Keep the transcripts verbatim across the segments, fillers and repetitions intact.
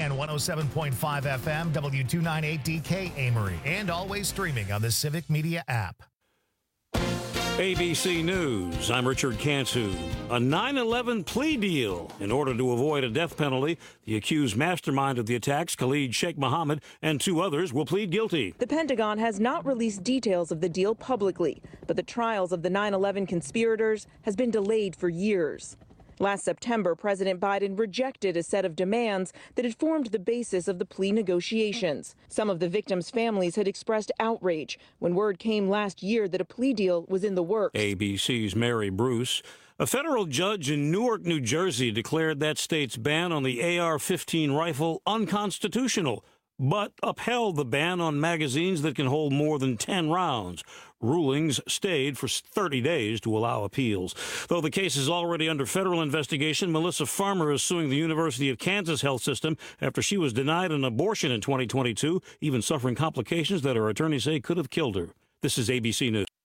and one oh seven point five F M, W two ninety-eight D K Amory, and always streaming on the Civic Media app. A B C News, I'm Richard Cantu. A nine eleven plea deal. In order to avoid a death penalty, the accused mastermind of the attacks, Khalid Sheikh Mohammed, and two others will plead guilty. The Pentagon has not released details of the deal publicly, but the trials of the nine eleven conspirators has been delayed for years. Last September, President Biden rejected a set of demands that had formed the basis of the plea negotiations. Some of the victims' families had expressed outrage when word came last year that a plea deal was in the works. A B C's Mary Bruce. A federal judge in Newark, New Jersey, declared that state's ban on the A R fifteen rifle unconstitutional, but upheld the ban on magazines that can hold more than ten rounds. Rulings stayed for thirty days to allow appeals. Though the case is already under federal investigation, Melissa Farmer is suing the University of Kansas health system after she was denied an abortion in twenty twenty-two, even suffering complications that her attorneys say could have killed her. This is A B C News.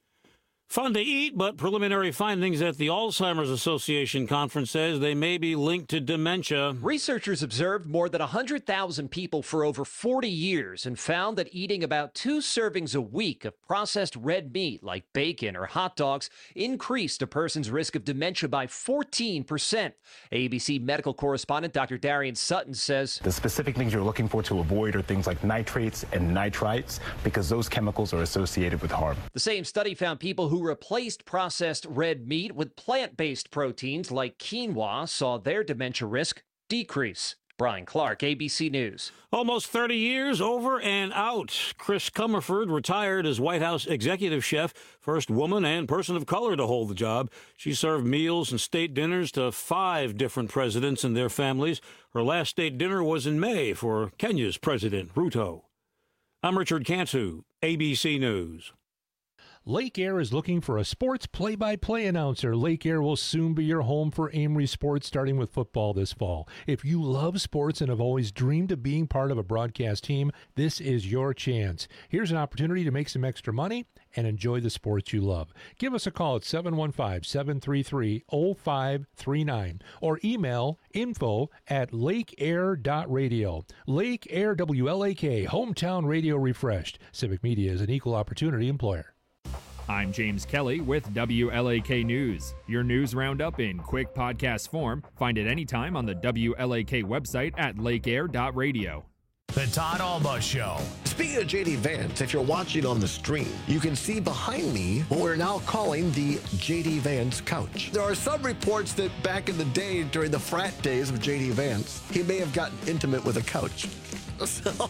Fun to eat, but preliminary findings at the Alzheimer's Association conference says they may be linked to dementia. Researchers observed more than one hundred thousand people for over forty years and found that eating about two servings a week of processed red meat like bacon or hot dogs increased a person's risk of dementia by fourteen percent. A B C medical correspondent Doctor Darian Sutton says the specific things you're looking for to avoid are things like nitrates and nitrites because those chemicals are associated with harm. The same study found people who replaced processed red meat with plant-based proteins like quinoa saw their dementia risk decrease. Brian Clark, A B C News. Almost thirty years over and out. Chris Comerford retired as White House executive chef, first woman and person of color to hold the job. She served meals and state dinners to five different presidents and their families. Her last state dinner was in May for Kenya's President Ruto. I'm Richard Cantu, A B C News. Lake Air is looking for a sports play-by-play announcer. Lake Air will soon be your home for Amory sports, starting with football this fall. If you love sports and have always dreamed of being part of a broadcast team, this is your chance. Here's an opportunity to make some extra money and enjoy the sports you love. Give us a call at seven one five, seven three three, zero five three nine or email info at lakeair dot radio. Lake Air W L A K, hometown radio refreshed. Civic Media is an equal opportunity employer. I'm James Kelly with W L A K News, your news roundup in quick podcast form. Find it anytime on the W L A K website at lakeair dot radio. The Todd Alba Show. Speaking of J D Vance, if you're watching on the stream, you can see behind me what we're now calling the J D Vance couch. There are some reports that back in the day, during the frat days of J D Vance, he may have gotten intimate with a couch. So...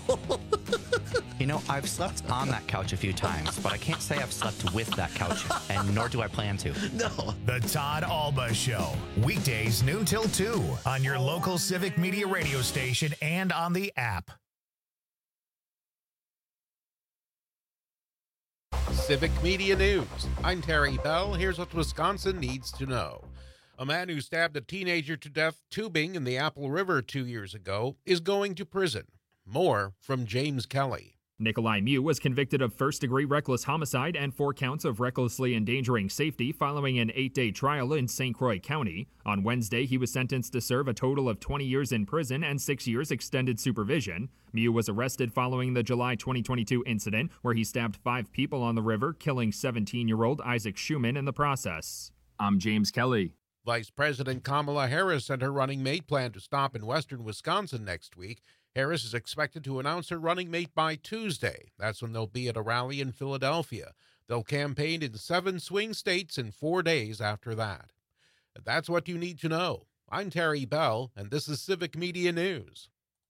You know, I've slept on that couch a few times, but I can't say I've slept with that couch, and nor do I plan to. No. The Todd Alba Show. Weekdays noon till two on your local Civic Media radio station and on the app. Civic Media News. I'm Terry Bell. Here's what Wisconsin needs to know. A man who stabbed a teenager to death tubing in the Apple River two years ago is going to prison. More from James Kelly. Nikolai Mew was convicted of first-degree reckless homicide and four counts of recklessly endangering safety following an eight-day trial in Saint Croix County. On Wednesday, he was sentenced to serve a total of twenty years in prison and six years extended supervision. Mew was arrested following the July twenty twenty-two incident where he stabbed five people on the river, killing seventeen-year-old Isaac Schumann in the process. I'm James Kelly. Vice President Kamala Harris and her running mate plan to stop in western Wisconsin next week. Harris is expected to announce her running mate by Tuesday. That's when they'll be at a rally in Philadelphia. They'll campaign in seven swing states in four days after that. That's what you need to know. I'm Terry Bell, and this is Civic Media News.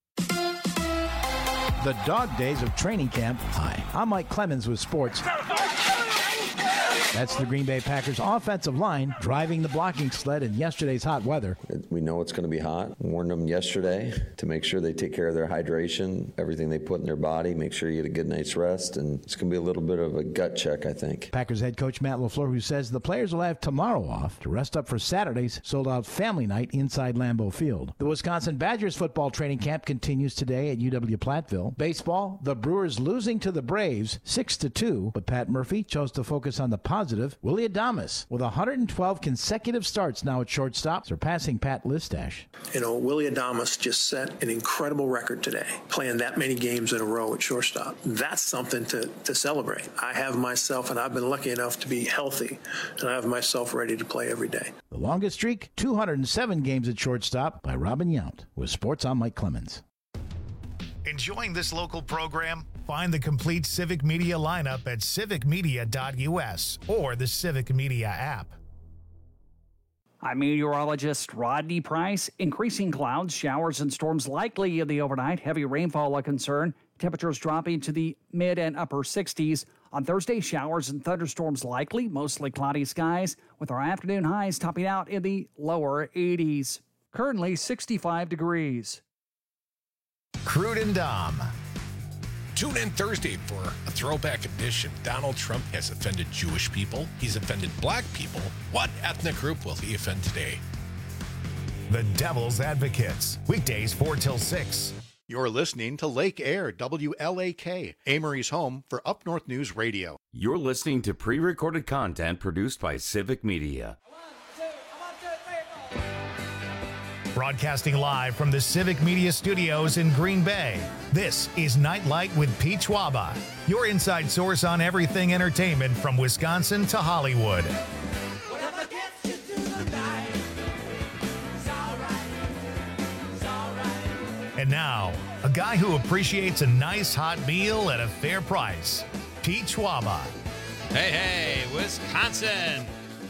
The dog days of training camp. Hi, I'm Mike Clemens with sports. That's the Green Bay Packers offensive line driving the blocking sled in yesterday's hot weather. We know it's going to be hot. Warned them yesterday to make sure they take care of their hydration, everything they put in their body, make sure you get a good night's rest, and it's going to be a little bit of a gut check, I think. Packers head coach Matt LaFleur, who says the players will have tomorrow off to rest up for Saturday's sold-out family night inside Lambeau Field. The Wisconsin Badgers football training camp continues today at U W Platteville. Baseball, the Brewers losing to the Braves six to two, but Pat Murphy chose to focus on the positive positive Willie Adames with one hundred twelve consecutive starts now at shortstop, surpassing Pat Listash. You know, Willie Adames just set an incredible record today, playing that many games in a row at shortstop. That's something to, to celebrate. I have myself, and I've been lucky enough to be healthy, and I have myself ready to play every day. The longest streak, two hundred seven games at shortstop by Robin Yount. With Sports, I'm Mike Clemens. Enjoying this local program? Find the complete Civic Media lineup at civic media dot u s or the Civic Media app. I'm meteorologist Rodney Price. Increasing clouds, showers, and storms likely in the overnight. Heavy rainfall a concern. Temperatures dropping to the mid and upper sixties. On Thursday, showers and thunderstorms likely, mostly cloudy skies, with our afternoon highs topping out in the lower eighties. Currently sixty-five degrees. Crude and Dom. Tune in Thursday for a throwback edition. Donald Trump has offended Jewish people. He's offended black people. What ethnic group will he offend today? The Devil's Advocates. Weekdays four till six. You're listening to Lake Air, W L A K, Amory's home for Up North News Radio. You're listening to pre-recorded content produced by Civic Media. Broadcasting live from the Civic Media Studios in Green Bay, this is Nightlight with Pete Schwaba, your inside source on everything entertainment from Wisconsin to Hollywood. And now, a guy who appreciates a nice hot meal at a fair price, Pete Schwaba. Hey, hey, Wisconsin.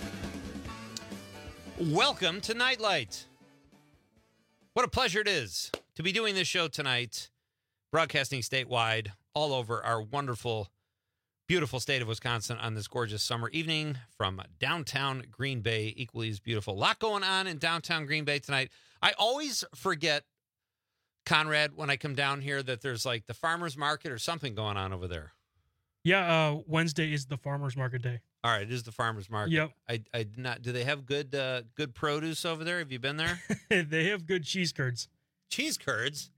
Welcome to Nightlight. What a pleasure it is to be doing this show tonight, broadcasting statewide all over our wonderful, beautiful state of Wisconsin on this gorgeous summer evening from downtown Green Bay, equally as beautiful. A lot going on in downtown Green Bay tonight. I always forget, Conrad, when I come down here, that there's like the farmer's market or something going on over there. Yeah, uh, Wednesday is the farmer's market day. All right, it is the farmer's market. Yep. I, I did not. Do they have good uh, good produce over there? Have you been there? They have good cheese curds. Cheese curds.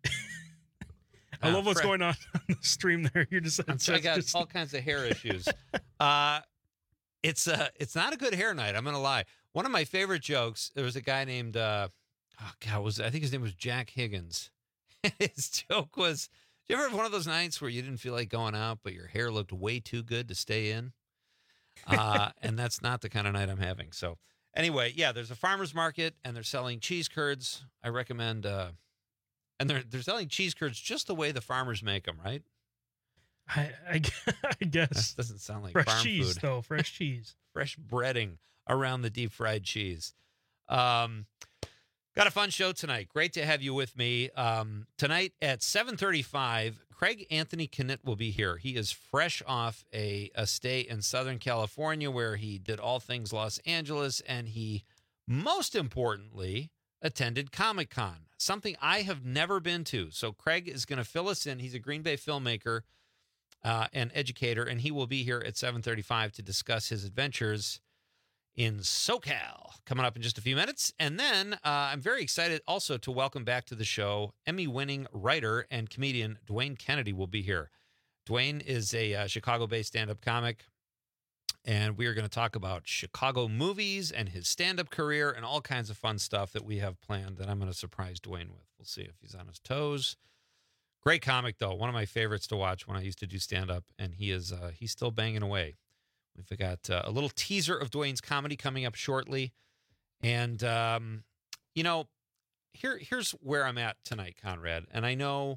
I love what's going on on the stream there. You're just. I'm sure I got just... all kinds of hair issues. uh, it's uh, it's not a good hair night. I'm gonna lie. One of my favorite jokes. There was a guy named. Uh, oh God, was I think his name was Jack Higgins. His joke was, did you ever have one of those nights where you didn't feel like going out, but your hair looked way too good to stay in? Uh, and that's not the kind of night I'm having. So anyway, yeah, there's a farmer's market and they're selling cheese curds. I recommend, uh, and they're, they're selling cheese curds just the way the farmers make them, right? I, I, I guess. That doesn't sound like fresh farm cheese, food. though. Fresh cheese. Fresh breading around the deep fried cheese. Um, Got a fun show tonight. Great to have you with me. Um, tonight at seven thirty-five, Craig Anthony Knitt will be here. He is fresh off a, a stay in Southern California where he did all things Los Angeles, and he, most importantly, attended Comic-Con, something I have never been to. So Craig is going to fill us in. He's a Green Bay filmmaker uh, and educator, and he will be here at seven thirty-five to discuss his adventures in SoCal, coming up in just a few minutes. And then uh, I'm very excited also to welcome back to the show Emmy-winning writer and comedian Dwayne Kennedy will be here. Dwayne is a uh, Chicago-based stand-up comic, and we are going to talk about Chicago movies and his stand-up career and all kinds of fun stuff that we have planned that I'm going to surprise Dwayne with. We'll see if he's on his toes. Great comic, though. One of my favorites to watch when I used to do stand-up, and he is uh, he's still banging away. We've got uh, a little teaser of Dwayne's comedy coming up shortly. And, um, you know, here here's where I'm at tonight, Conrad. And I know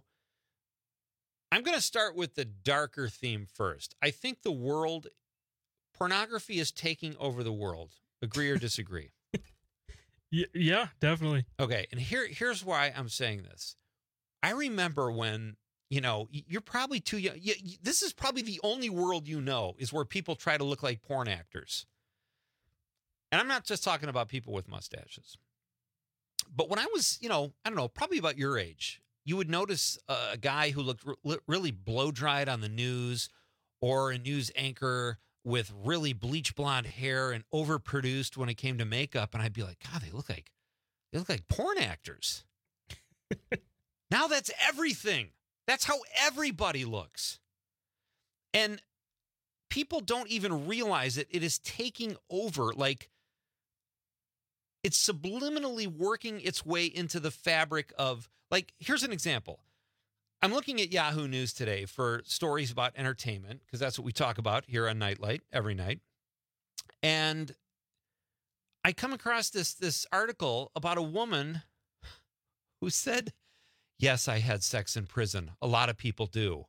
I'm going to start with the darker theme first. I think the world, pornography is taking over the world. Agree or disagree? Yeah, definitely. Okay, and here here's why I'm saying this. I remember when, you know, you're probably too young. You, you, this is probably the only world you know is where people try to look like porn actors. And I'm not just talking about people with mustaches. But when I was, you know, I don't know, probably about your age, you would notice a guy who looked re- really blow-dried on the news, or a news anchor with really bleach blonde hair and overproduced when it came to makeup. And I'd be like, God, they look like, they look like porn actors. Now that's everything. That's how everybody looks. And people don't even realize it. It is taking over. Like, it's subliminally working its way into the fabric of, like, here's an example. I'm looking at Yahoo News today for stories about entertainment, because that's what we talk about here on Nightlight every night. And I come across this, this article about a woman who said, yes, I had sex in prison. A lot of people do.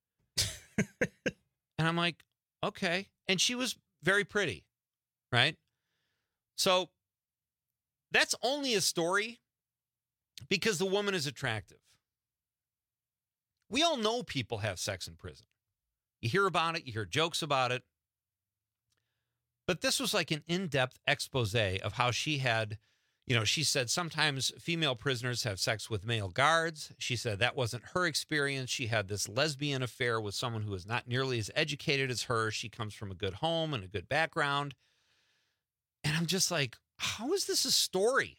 And I'm like, okay. And she was very pretty, right? So that's only a story because the woman is attractive. We all know people have sex in prison. You hear about it. You hear jokes about it. But this was like an in-depth expose of how she had, you know, she said sometimes female prisoners have sex with male guards. She said that wasn't her experience. She had this lesbian affair with someone who is not nearly as educated as her. She comes from a good home and a good background. And I'm just like, how is this a story?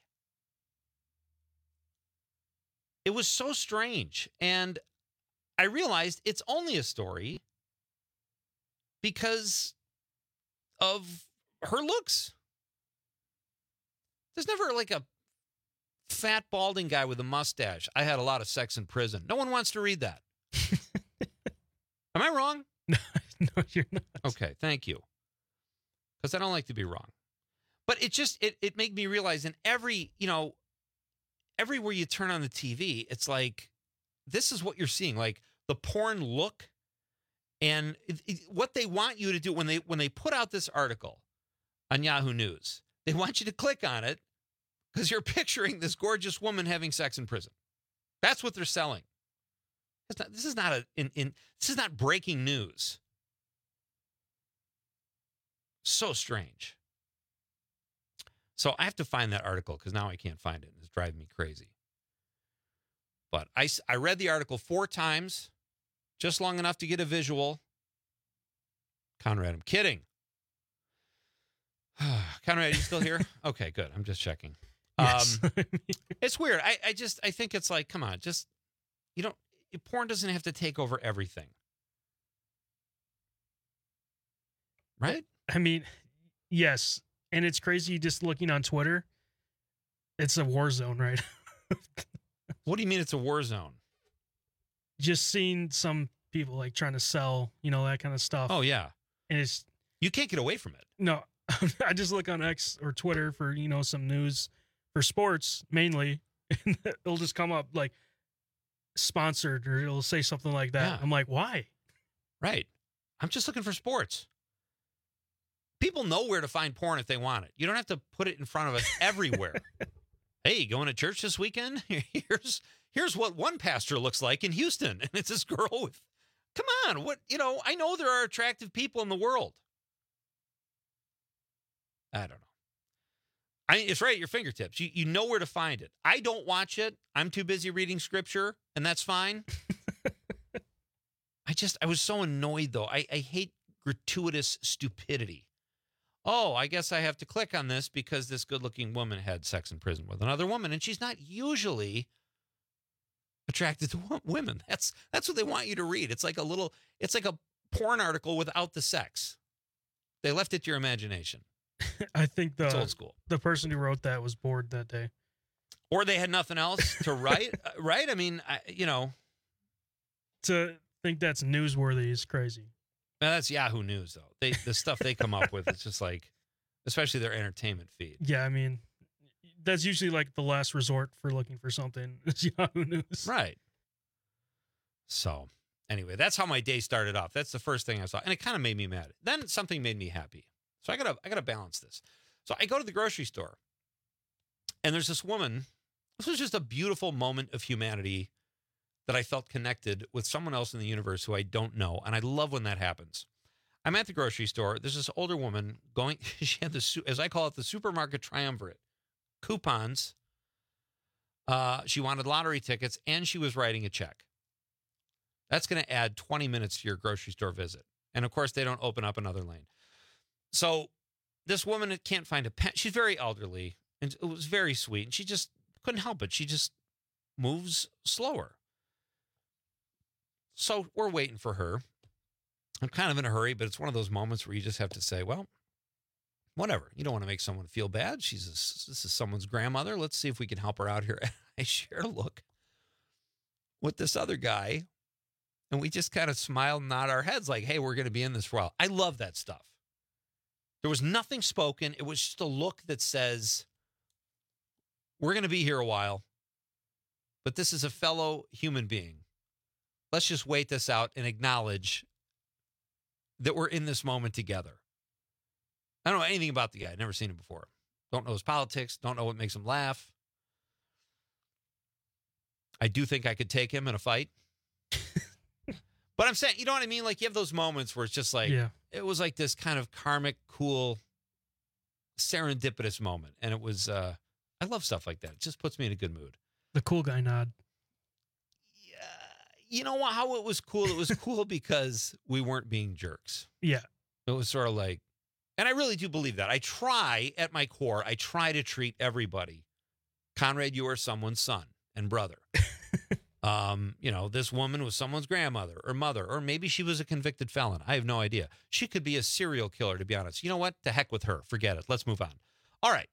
It was so strange. And I realized it's only a story because of her looks. There's never like a fat, balding guy with a mustache. I had a lot of sex in prison. No one wants to read that. Am I wrong? No, no, you're not. Okay, thank you. Because I don't like to be wrong. But it just, it, it made me realize in every, you know, everywhere you turn on the T V, it's like, this is what you're seeing. Like the porn look and it, it, what they want you to do when they when they put out this article on Yahoo News, they want you to click on it because you're picturing this gorgeous woman having sex in prison. That's what they're selling. It's not, this is not a in, in this is not breaking news. So strange. So I have to find that article because now I can't find it. And it's driving me crazy. But I, I read the article four times, just long enough to get a visual. Conrad, I'm kidding. Conrad, are you still here? Okay, good. I'm just checking. Yes. Um, it's weird. I, I just, I think it's like, come on, just, you don't, porn doesn't have to take over everything. Right? I mean, yes. And it's crazy just looking on Twitter. It's a war zone, right? What do you mean it's a war zone? Just seeing some people like trying to sell, you know, that kind of stuff. Oh, yeah. And it's, you can't get away from it. No, I just look on X or Twitter for, you know, some news for sports mainly. And it'll just come up like sponsored or it'll say something like that. Yeah. I'm like, why? Right. I'm just looking for sports. People know where to find porn if they want it. You don't have to put it in front of us everywhere. Hey, going to church this weekend? Here's here's what one pastor looks like in Houston. And it's this girl with, come on, what, you know, I know there are attractive people in the world. I don't know. I mean, it's right at your fingertips. You, you know where to find it. I don't watch it. I'm too busy reading scripture, and that's fine. I just, I was so annoyed, though. I, I hate gratuitous stupidity. Oh, I guess I have to click on this because this good-looking woman had sex in prison with another woman, and she's not usually attracted to women. That's that's what they want you to read. It's like a little, it's like a porn article without the sex. They left it to your imagination. I think the It's old school. the person who wrote that was bored that day. Or they had nothing else to write, right? I mean, I, you know. To think that's newsworthy is crazy. Now, that's Yahoo News, though. They the stuff they come up with, it's just like, especially their entertainment feed. Yeah, I mean, that's usually like the last resort for looking for something. It's Yahoo News. Right. So, anyway, that's how my day started off. That's the first thing I saw. And it kind of made me mad. Then something made me happy. So I gotta I gotta balance this. So I go to the grocery store, and there's this woman. This was just a beautiful moment of humanity that I felt connected with someone else in the universe who I don't know, and I love when that happens. I'm at the grocery store. There's this older woman going. She had this, as I call it, the supermarket triumvirate, coupons. Uh, she wanted lottery tickets, and she was writing a check. That's going to add twenty minutes to your grocery store visit, and of course, they don't open up another lane. So this woman can't find a pen. She's very elderly, and it was very sweet. And she just couldn't help it. She just moves slower. So we're waiting for her. I'm kind of in a hurry, but it's one of those moments where you just have to say, well, whatever. You don't want to make someone feel bad. She's a, this is someone's grandmother. Let's see if we can help her out here. And I share a look with this other guy, and we just kind of smile and nod our heads like, hey, we're going to be in this for a while. I love that stuff. There was nothing spoken. It was just a look that says, we're going to be here a while, but this is a fellow human being. Let's just wait this out and acknowledge that we're in this moment together. I don't know anything about the guy. I've never seen him before. Don't know his politics. Don't know what makes him laugh. I do think I could take him in a fight. But I'm saying, you know what I mean? Like, you have those moments where it's just like, yeah. It was like this kind of karmic, cool, serendipitous moment. And it was, uh, I love stuff like that. It just puts me in a good mood. The cool guy nod. You know what? How it was cool? It was cool because we weren't being jerks. Yeah. It was sort of like, and I really do believe that. I try, at my core, I try to treat everybody. Conrad, you are someone's son and brother. um, you know, this woman was someone's grandmother or mother, or maybe she was a convicted felon. I have no idea. She could be a serial killer, to be honest. You know what? The heck with her. Forget it. Let's move on. All right.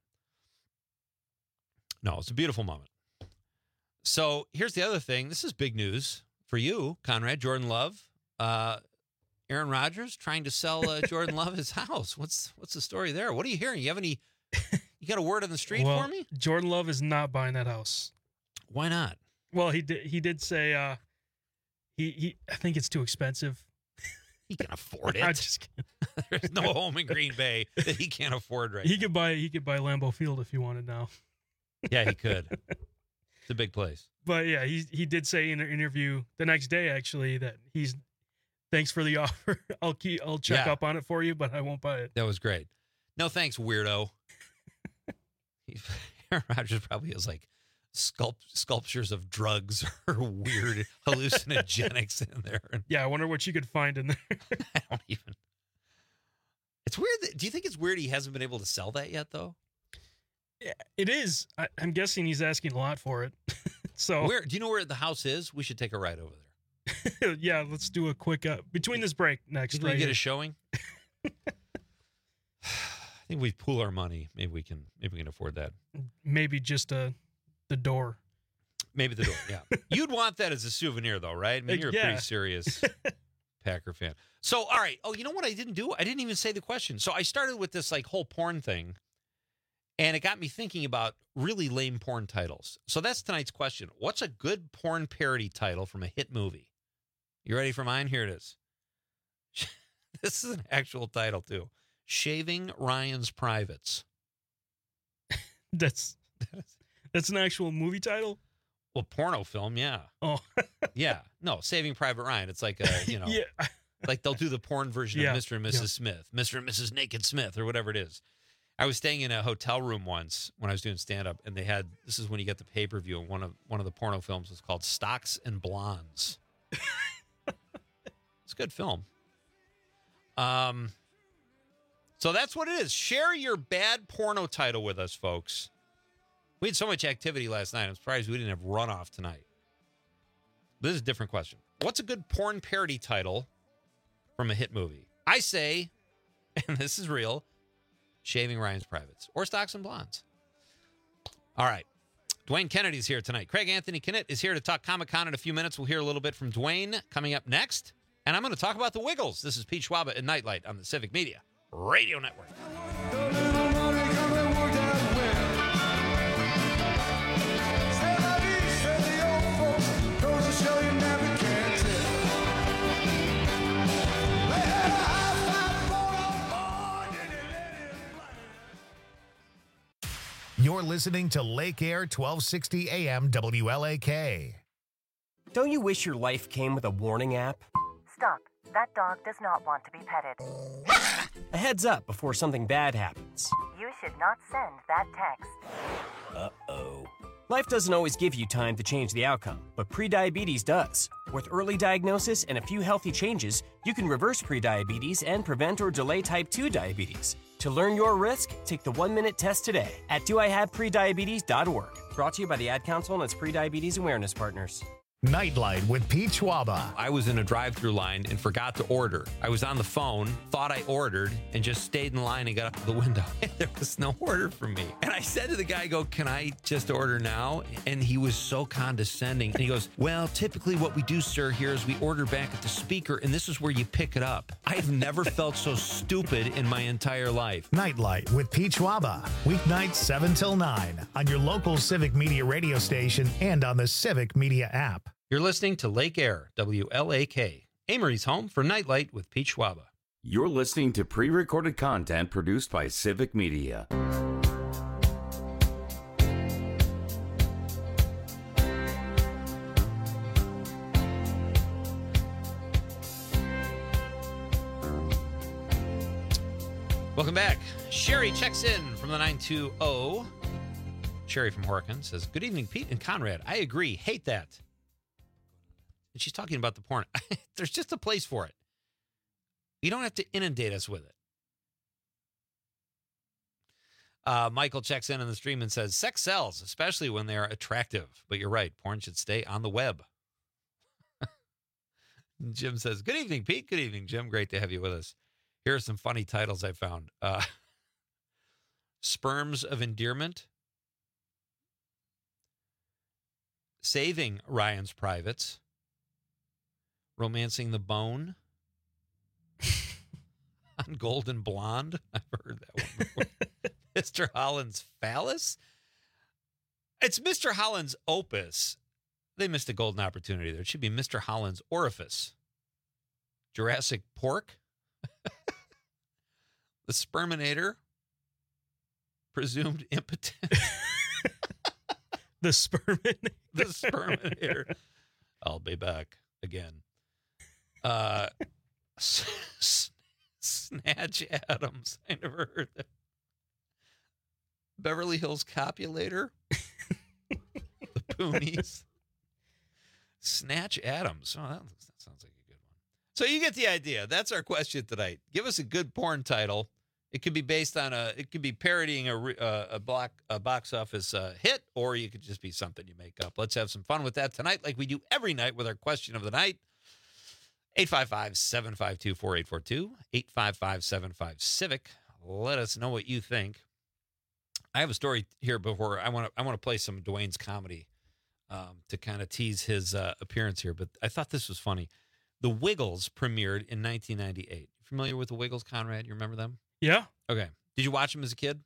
No, it's a beautiful moment. So here's the other thing. This is big news for you, Conrad. Jordan Love. Uh, Aaron Rodgers trying to sell uh, Jordan Love his house. What's what's the story there? What are you hearing? You have any? You got a word on the street well, for me? Jordan Love is not buying that house. Why not? Well, he did. He did say uh, he he. I think it's too expensive. He can afford it. I'm just kidding. There's no home in Green Bay that he can't afford right He now. could buy. He could buy Lambeau Field if he wanted now. Yeah, he could. It's a big place. But yeah, he he did say in an interview the next day actually that he's thanks for the offer. I'll keep I'll check Yeah. up on it for you, but I won't buy it. That was great. No thanks, weirdo. Aaron Rodgers probably has like sculpt, sculptures of drugs or weird hallucinogenics in there. Yeah, I wonder what you could find in there. I don't even. It's weird. That, do you think it's weird he hasn't been able to sell that yet, though? Yeah, it is. I, I'm guessing he's asking a lot for it. So Where do you know where the house is? We should take a ride over there. yeah, let's do a quick uh, between this break next. Did right we get here. a showing? I think we pool our money. Maybe we can. Maybe we can afford that. Maybe just uh, the door. Maybe the door. Yeah, you'd want that as a souvenir, though, right? I mean, Uh, you're a yeah. pretty serious Packer fan. So, all right. Oh, you know what I didn't do? I didn't even say the question. So I started with this like whole porn thing, and it got me thinking about really lame porn titles. So that's tonight's question. What's a good porn parody title from a hit movie? You ready for mine? Here it is. This is an actual title, too. Shaving Ryan's Privates. That's that's an actual movie title. Well, porno film, yeah. Oh, yeah. No, Saving Private Ryan. It's like a, you know, yeah. like they'll do the porn version Yeah, of Mister and Missus yeah. Smith, Mister and Missus Naked Smith, or whatever it is. I was staying in a hotel room once when I was doing stand-up, and they had, this is when you get the pay-per-view, and one of one of the porno films was called Stocks and Blondes. It's a good film. Um, so that's what it is. Share your bad porno title with us, folks. We had so much activity last night. I'm surprised we didn't have runoff tonight. This is a different question. What's a good porn parody title from a hit movie? I say, and this is real, Shaving Ryan's Privates or Stocks and Blondes. All right. Dwayne Kennedy's here tonight. Craig Anthony Knitt is here to talk Comic-Con in a few minutes. We'll hear a little bit from Dwayne coming up next. And I'm going to talk about the Wiggles. This is Pete Schwaba at Nightlight on the Civic Media Radio Network. You're listening to Lake Air twelve sixty A M W L A K. Don't you wish your life came with a warning app? Stop. That dog does not want to be petted. A heads up before something bad happens. You should not send that text. Uh-oh. Life doesn't always give you time to change the outcome, but prediabetes does. With early diagnosis and a few healthy changes, you can reverse prediabetes and prevent or delay type two diabetes. To learn your risk, take the one-minute test today at do I have prediabetes dot org. Brought to you by the Ad Council and its prediabetes awareness partners. Nightlight with Pete Schwaba. I was in a drive-through line and forgot to order. I was on the phone, thought I ordered, and just stayed in line and got up to the window. And there was no order for me. And I said to the guy, I go, can I just order now? And he was so condescending. And he goes, well, typically what we do, sir, here is we order back at the speaker, and this is where you pick it up. I've never felt so stupid in my entire life. Nightlight with Pete Schwaba. Weeknights seven till nine on your local Civic Media radio station and on the Civic Media app. You're listening to Lake Air, W L A K, Amory's home for Nightlight with Pete Schwaba. You're listening to pre-recorded content produced by Civic Media. Welcome back. Sherry checks in from the nine two zero. Sherry from Horicon says, good evening, Pete and Conrad. I agree. Hate that. And she's talking about the porn. There's just a place for it. You don't have to inundate us with it. Uh, Michael checks in on the stream and says, sex sells, especially when they are attractive. But you're right. Porn should stay on the web. Jim says, good evening, Pete. Good evening, Jim. Great to have you with us. Here are some funny titles I found. Uh, Sperms of Endearment. Saving Ryan's Privates. Romancing the Bone. On Golden Blonde. I've heard that one before. Mister Holland's Phallus. It's Mister Holland's Opus. They missed a golden opportunity there. It should be Mister Holland's Orifice. Jurassic Pork. The Sperminator. Presumed Impotent. The Sperminator. The Sperminator. I'll be back again. Uh, s- s- Snatch Adams. I never heard that. Beverly Hills Copulator. The Poonies. Snatch Adams. Oh, that, that sounds like a good one. So you get the idea. That's our question tonight. Give us a good porn title. It could be based on a. It could be parodying a a, a, block, a box office uh, hit, or you could just be something you make up. Let's have some fun with that tonight, like we do every night with our question of the night. eight five five, seven five two, four eight four two, eight five five, seven five, Civic. Let us know what you think. I have a story here before I want to. I want to play some Dwayne's comedy um, to kind of tease his uh, appearance here. But I thought this was funny. The Wiggles premiered in nineteen ninety-eight. Familiar with the Wiggles, Conrad? You remember them? Yeah. Okay. Did you watch them as a kid?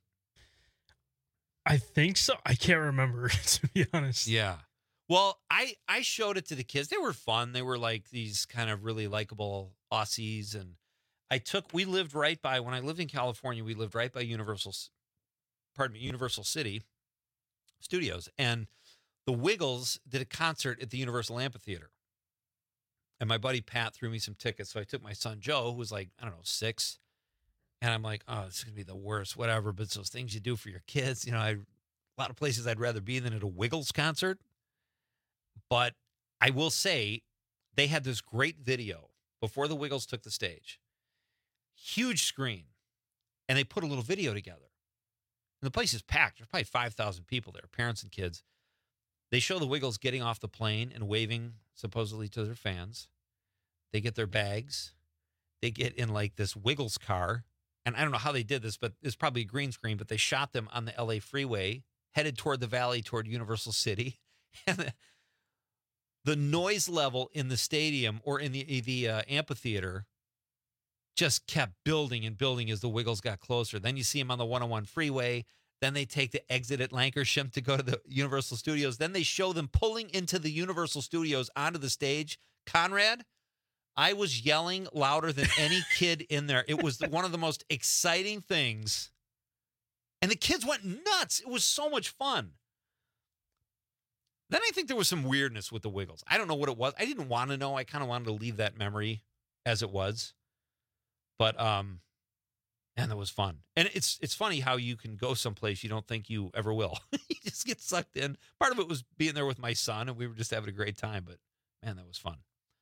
I think so. I can't remember, to be honest. Yeah. Well, I, I showed it to the kids. They were fun. They were like these kind of really likable Aussies. And I took, we lived right by, when I lived in California, we lived right by Universal, pardon me, Universal City Studios. And the Wiggles did a concert at the Universal Amphitheater. And my buddy Pat threw me some tickets. So I took my son Joe, who was like, I don't know, six. And I'm like, oh, it's going to be the worst, whatever. But it's those things you do for your kids. You know, I, a lot of places I'd rather be than at a Wiggles concert. But I will say they had this great video before the Wiggles took the stage. Huge screen. And they put a little video together. And the place is packed. There's probably five thousand people there, parents and kids. They show the Wiggles getting off the plane and waving supposedly to their fans. They get their bags. They get in like this Wiggles car. And I don't know how they did this, but it's probably a green screen, but they shot them on the L A freeway, headed toward the valley, toward Universal City. And the, the noise level in the stadium or in the, the uh, amphitheater just kept building and building as the Wiggles got closer. Then you see them on the one oh one freeway. Then they take the exit at Lankershim to go to the Universal Studios. Then they show them pulling into the Universal Studios onto the stage. Conrad, I was yelling louder than any kid in there. It was one of the most exciting things. And the kids went nuts. It was so much fun. Then I think there was some weirdness with the Wiggles. I don't know what it was. I didn't want to know. I kind of wanted to leave that memory as it was. But, um, and it was fun. And it's it's funny how you can go someplace you don't think you ever will. You just get sucked in. Part of it was being there with my son, and we were just having a great time. But, man, that was fun.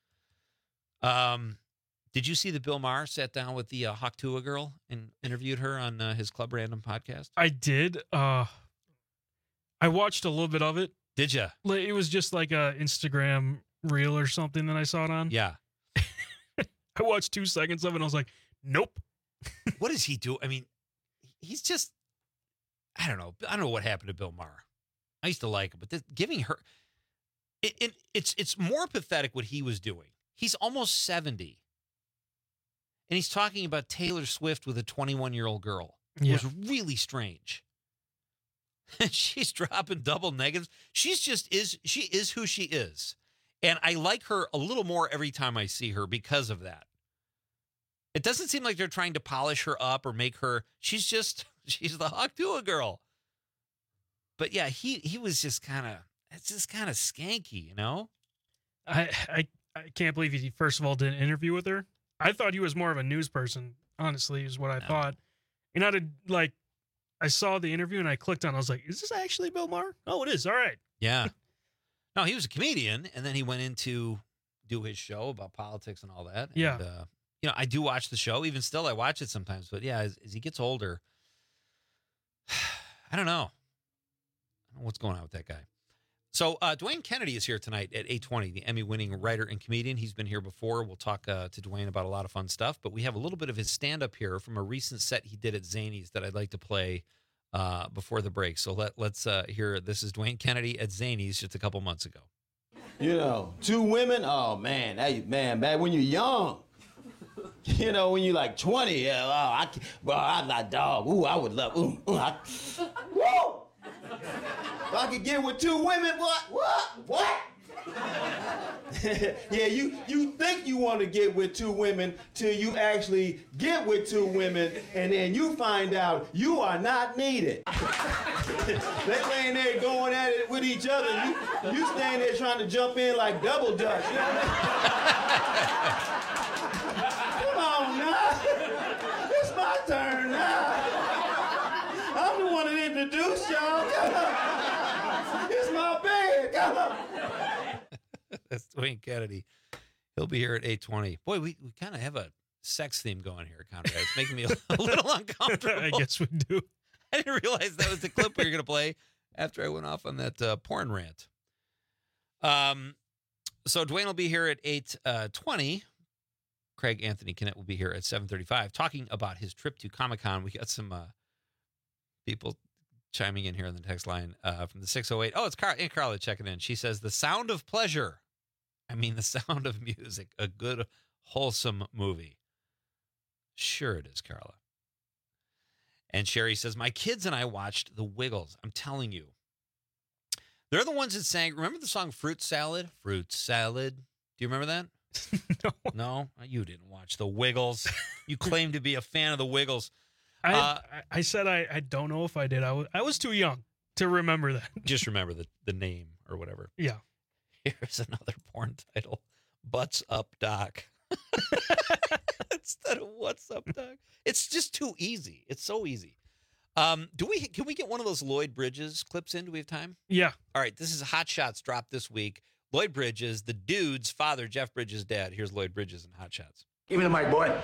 Um, did you see that Bill Maher sat down with the uh, Hawk Tuah girl and interviewed her on uh, his Club Random podcast? I did. Uh, I watched a little bit of it. Did you? Like, it was just like a Instagram reel or something that I saw it on. Yeah. I watched two seconds of it and I was like, nope. What does he do? I mean, he's just, I don't know. I don't know what happened to Bill Maher. I used to like him, but this, giving her, it, it, it's it's more pathetic what he was doing. He's almost seventy. And he's talking about Taylor Swift with a twenty-one-year-old girl. It Yeah. was really strange. She's dropping double negatives. She's just is, she is who she is. And I like her a little more every time I see her because of that. It doesn't seem like they're trying to polish her up or make her, she's just, she's the Hawk Tuah girl. But yeah, he he was just kind of, it's just kind of skanky, you know? I, I I can't believe he first of all did an interview with her. I thought he was more of a news person, honestly, is what I No. thought. And I did, like, I saw the interview and I clicked on it. I was like, is this actually Bill Maher? Oh, it is. All right. Yeah. No, he was a comedian, and then he went into do his show about politics and all that. And, Yeah. uh, you know, I do watch the show. Even still, I watch it sometimes. But yeah, as, as he gets older, I don't know. I don't know what's going on with that guy. So uh, Dwayne Kennedy is here tonight at eight twenty, the Emmy-winning writer and comedian. He's been here before. We'll talk uh, to Dwayne about a lot of fun stuff. But we have a little bit of his stand-up here from a recent set he did at Zanies that I'd like to play uh, before the break. So let, let's uh, hear. This is Dwayne Kennedy at Zanies just a couple months ago. You know, two women, oh man, that, man, man, when you're young, you know, when you're like twenty, yeah, oh, I, bro, I'm like, dog, ooh, I would love, ooh, ooh, I, woo! If I could get with two women, what, what, what? Yeah, you, you think you want to get with two women till you actually get with two women, and then you find out you are not needed. They laying there going at it with each other, and you, you stand there trying to jump in like double dutch. You know what I mean? Come on now. It's my turn now. I'm the one that introduced y'all. Come on. It's my bed. Come on. That's Dwayne Kennedy. He'll be here at eight twenty. Boy, we, we kind of have a sex theme going here, Conrad. It's making me a, a little uncomfortable. I guess we do. I didn't realize that was the clip we were going to play after I went off on that uh, porn rant. Um, so Dwayne will be here at eight twenty. Craig Anthony Kinnett will be here at seven thirty-five talking about his trip to Comic-Con. We got some uh, people chiming in here on the text line uh, from the six oh eight. Oh, it's Car- Aunt Carla checking in. She says, the sound of pleasure. I mean, the sound of music. A good, wholesome movie. Sure it is, Carla. And Sherry says, my kids and I watched The Wiggles. I'm telling you. They're the ones that sang, remember the song Fruit Salad? Fruit Salad. Do you remember that? No. No? You didn't watch The Wiggles. You claim to be a fan of The Wiggles. I, Uh, I, I said I, I don't know if I did. I was, I was too young to remember that. Just remember the, the name or whatever. Yeah. Here's another porn title. Butts Up Doc. Instead of What's Up Doc. It's just too easy. It's so easy. Um, do we can we get one of those Lloyd Bridges clips in? Do we have time? Yeah. All right. This is Hot Shots dropped this week. Lloyd Bridges, the dude's father, Jeff Bridges' dad. Here's Lloyd Bridges in Hot Shots. Give me the mic, boy.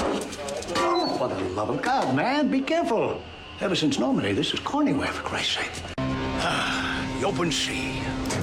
Oh, for the love of God, man, be careful. Ever since Normandy, this is Cornyware, for Christ's sake. Ah, the open sea.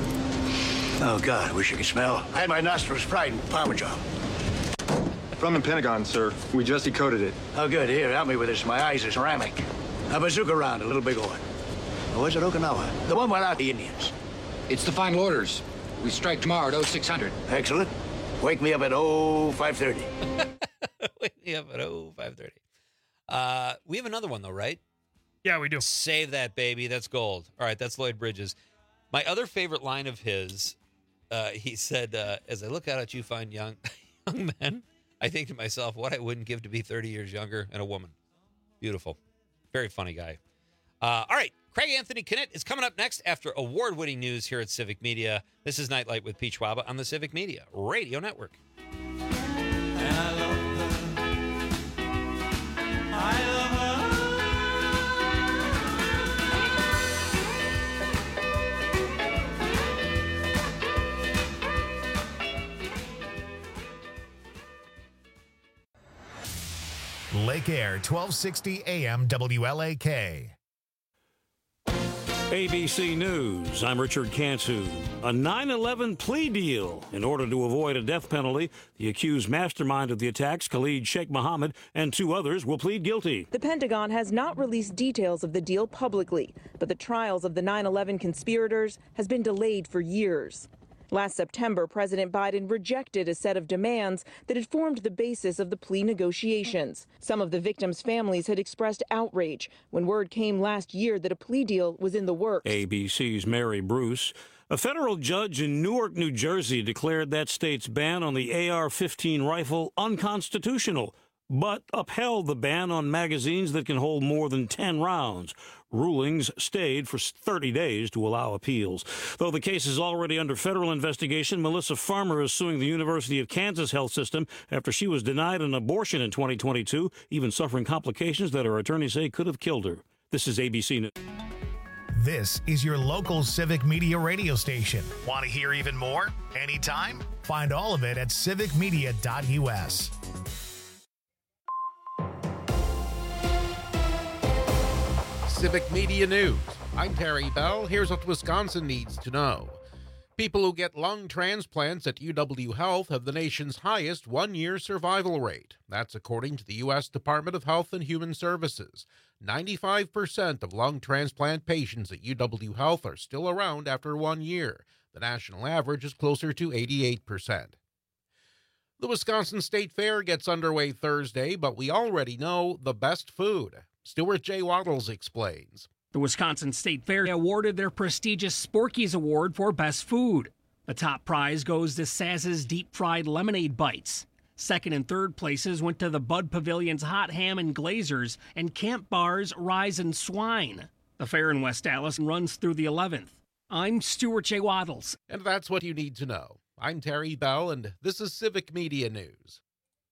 Oh, God, I wish you could smell. I had my nostrils fried in Parmesan. From the Pentagon, sir. We just decoded it. Oh, good. Here, help me with this. My eyes are ceramic. A bazooka round, a little bigger one. Or was it Okinawa? The one without the Indians. It's the final orders. We strike tomorrow at oh six hundred. Excellent. Wake me up at oh five thirty. Wake me up at oh five thirty. Uh, we have another one, though, right? Yeah, we do. Save that, baby. That's gold. All right, that's Lloyd Bridges. My other favorite line of his, uh, he said, uh, as I look out at you fine young, young men, I think to myself, what I wouldn't give to be thirty years younger and a woman. Beautiful. Very funny guy. Uh, all right. Craig Anthony Kinnett is coming up next after award-winning news here at Civic Media. This is Nightlight with Pete Schwaba on the Civic Media Radio Network. Lake Air, twelve sixty A M W L A K. A B C News, I'm Richard Cantu. A nine eleven plea deal. In order to avoid a death penalty, the accused mastermind of the attacks, Khalid Sheikh Mohammed, and two others will plead guilty. The Pentagon has not released details of the deal publicly, but the trials of the nine eleven conspirators has been delayed for years. Last September, President Biden rejected a set of demands that had formed the basis of the plea negotiations. Some of the victims' families had expressed outrage when word came last year that a plea deal was in the works. A B C's Mary Bruce. A federal judge in Newark, New Jersey, declared that state's ban on the A R fifteen rifle unconstitutional, but upheld the ban on magazines that can hold more than ten rounds. Rulings stayed for thirty days to allow appeals. Though the case is already under federal investigation, Melissa Farmer is suing the University of Kansas health system after she was denied an abortion in twenty twenty-two, even suffering complications that her attorneys say could have killed her. This is A B C News. This is your local Civic Media radio station. Want to hear even more? Anytime? Find all of it at civic media dot U S. Civic Media News. I'm Terry Bell. Here's what Wisconsin needs to know. People who get lung transplants at U W Health have the nation's highest one-year survival rate. That's according to the U S Department of Health and Human Services. ninety-five percent of lung transplant patients at U W Health are still around after one year. The national average is closer to eighty-eight percent. The Wisconsin State Fair gets underway Thursday, but we already know the best food. Stuart J. Waddles explains. The Wisconsin State Fair awarded their prestigious Sporky's Award for Best Food. The top prize goes to Saz's Deep Fried Lemonade Bites. Second and third places went to the Bud Pavilion's Hot Ham and Glazers and Camp Bar's Rise and Swine. The fair in West Allis runs through the eleventh. I'm Stuart J. Waddles. And that's what you need to know. I'm Terry Bell, and this is Civic Media News.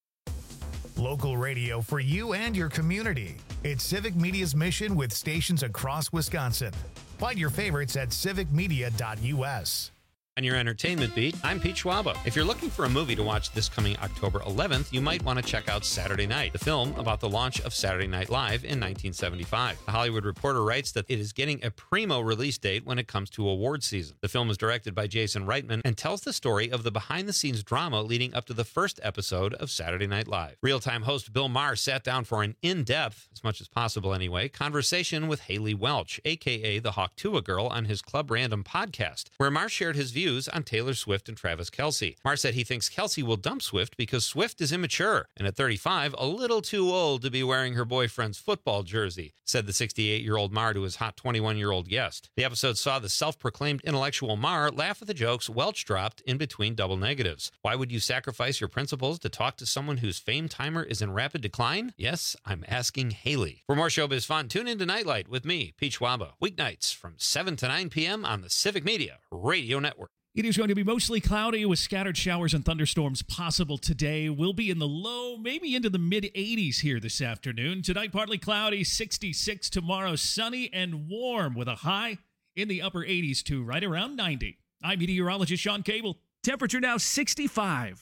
Local radio for you and your community. It's Civic Media's mission with stations across Wisconsin. Find your favorites at civic media dot U S. On your entertainment beat, I'm Pete Schwaba. If you're looking for a movie to watch this coming October eleventh, you might want to check out Saturday Night, the film about the launch of Saturday Night Live in nineteen seventy-five. The Hollywood Reporter writes that it is getting a primo release date when it comes to award season. The film is directed by Jason Reitman and tells the story of the behind-the-scenes drama leading up to the first episode of Saturday Night Live. Real-time host Bill Maher sat down for an in-depth, as much as possible anyway, conversation with Haley Welch, a k a the Hawktua Girl, on his Club Random podcast, where Maher shared his views on Taylor Swift and Travis Kelce. Maher said he thinks Kelce will dump Swift because Swift is immature and at thirty-five, a little too old to be wearing her boyfriend's football jersey, said the sixty-eight-year-old Maher to his hot twenty-one-year-old guest. The episode saw the self-proclaimed intellectual Maher laugh at the jokes Welch dropped in between double negatives. Why would you sacrifice your principles to talk to someone whose fame timer is in rapid decline? Yes, I'm asking Haley. For more showbiz fun, tune in to Nightlight with me, Pete Schwaba, weeknights from seven to nine p.m. on the Civic Media Radio Network. It is going to be mostly cloudy with scattered showers and thunderstorms possible today. We'll be in the low, maybe into the mid eighties here this afternoon. Tonight, partly cloudy, sixty-six. Tomorrow, sunny and warm with a high in the upper eighties to right around ninety. I'm meteorologist Sean Cable. Temperature now sixty-five.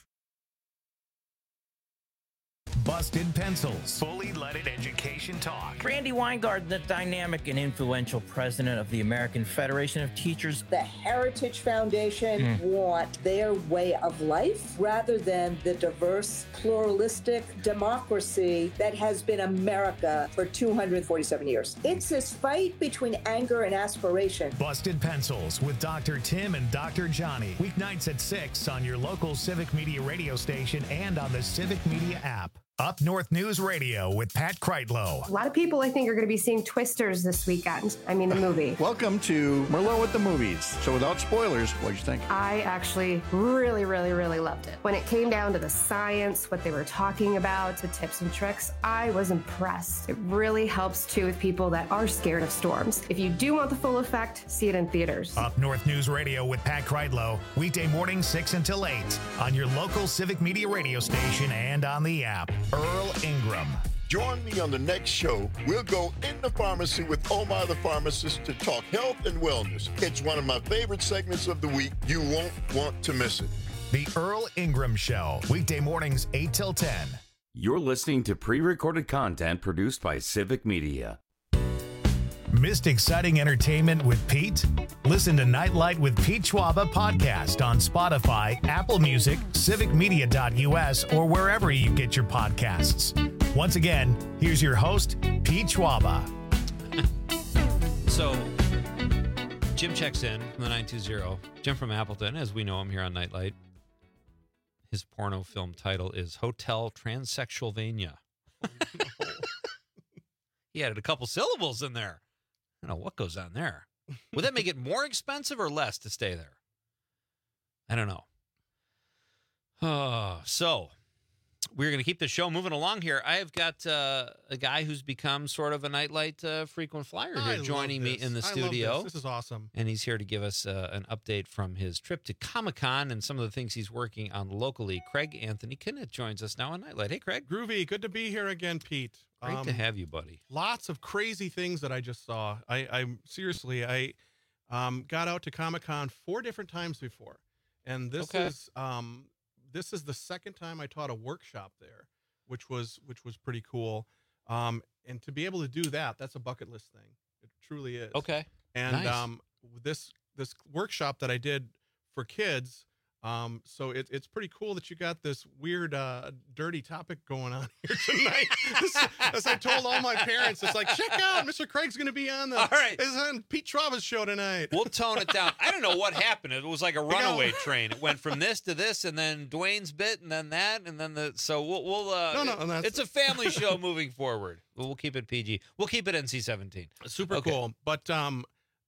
Busted Pencils. Fully leaded education talk. Randy Weingart, the dynamic and influential president of the American Federation of Teachers. The Heritage Foundation mm. want their way of life rather than the diverse, pluralistic democracy that has been America for two hundred forty-seven years. It's this fight between anger and aspiration. Busted Pencils with Doctor Tim and Doctor Johnny. Weeknights at six on your local Civic Media radio station and on the Civic Media app. Up North News Radio with Pat Kreitlow. A lot of people, I think, are going to be seeing Twisters this weekend. I mean, the movie. Welcome to Merlot with the Movies. So without spoilers, what'd you think? I actually really, really, really loved it. When it came down to the science, what they were talking about, the tips and tricks, I was impressed. It really helps, too, with people that are scared of storms. If you do want the full effect, see it in theaters. Up North News Radio with Pat Kreitlow. Weekday morning, six until eight on your local Civic Media radio station and on the app. Earl Ingram. Join me on the next show. We'll go in the pharmacy with Omar the pharmacist to talk health and wellness. It's one of my favorite segments of the week. You won't want to miss it. The Earl Ingram Show. Weekday mornings, eight till ten. You're listening to pre-recorded content produced by Civic Media. Missed exciting entertainment with Pete? Listen to Nightlight with Pete Schwaba podcast on Spotify, Apple Music, civic media dot U S, or wherever you get your podcasts. Once again, here's your host, Pete Schwaba. So, Jim checks in from the nine two zero. Jim from Appleton, as we know him here on Nightlight. His porno film title is Hotel Transsexualvania. Oh, no. He added a couple syllables in there. I don't know what goes on there. Would that make it more expensive or less to stay there? I don't know. Oh, so we're going to keep the show moving along here. I have got uh, a guy who's become sort of a Nightlight uh, frequent flyer here I joining me in the I studio. Love this. This is awesome. And he's here to give us uh, an update from his trip to Comic-Con and some of the things he's working on locally. Craig Anthony Kennett joins us now on Nightlight. Hey, Craig. Groovy. Good to be here again, Pete. Great um, to have you, buddy. Lots of crazy things that I just saw. I, I seriously, I um, got out to Comic-Con four different times before. And this okay. is um, this is the second time I taught a workshop there, which was which was pretty cool. Um, and to be able to do that, that's a bucket list thing. It truly is. Okay. And nice. um, this this workshop that I did for kids, um, so it, it's pretty cool that you got this weird, uh, dirty topic going on here tonight. As I told all my parents, it's like, check out, Mister Craig's going to be on the all right. is on Pete Schwaba's show tonight. We'll tone it down. I don't know what happened. It was like a runaway train. It went from this to this, and then Dwayne's bit, and then that, and then the. So we'll. we'll uh, no, no, that's, it's a family show moving forward. We'll keep it P G. We'll keep it N C seventeen. Super okay. cool. But um,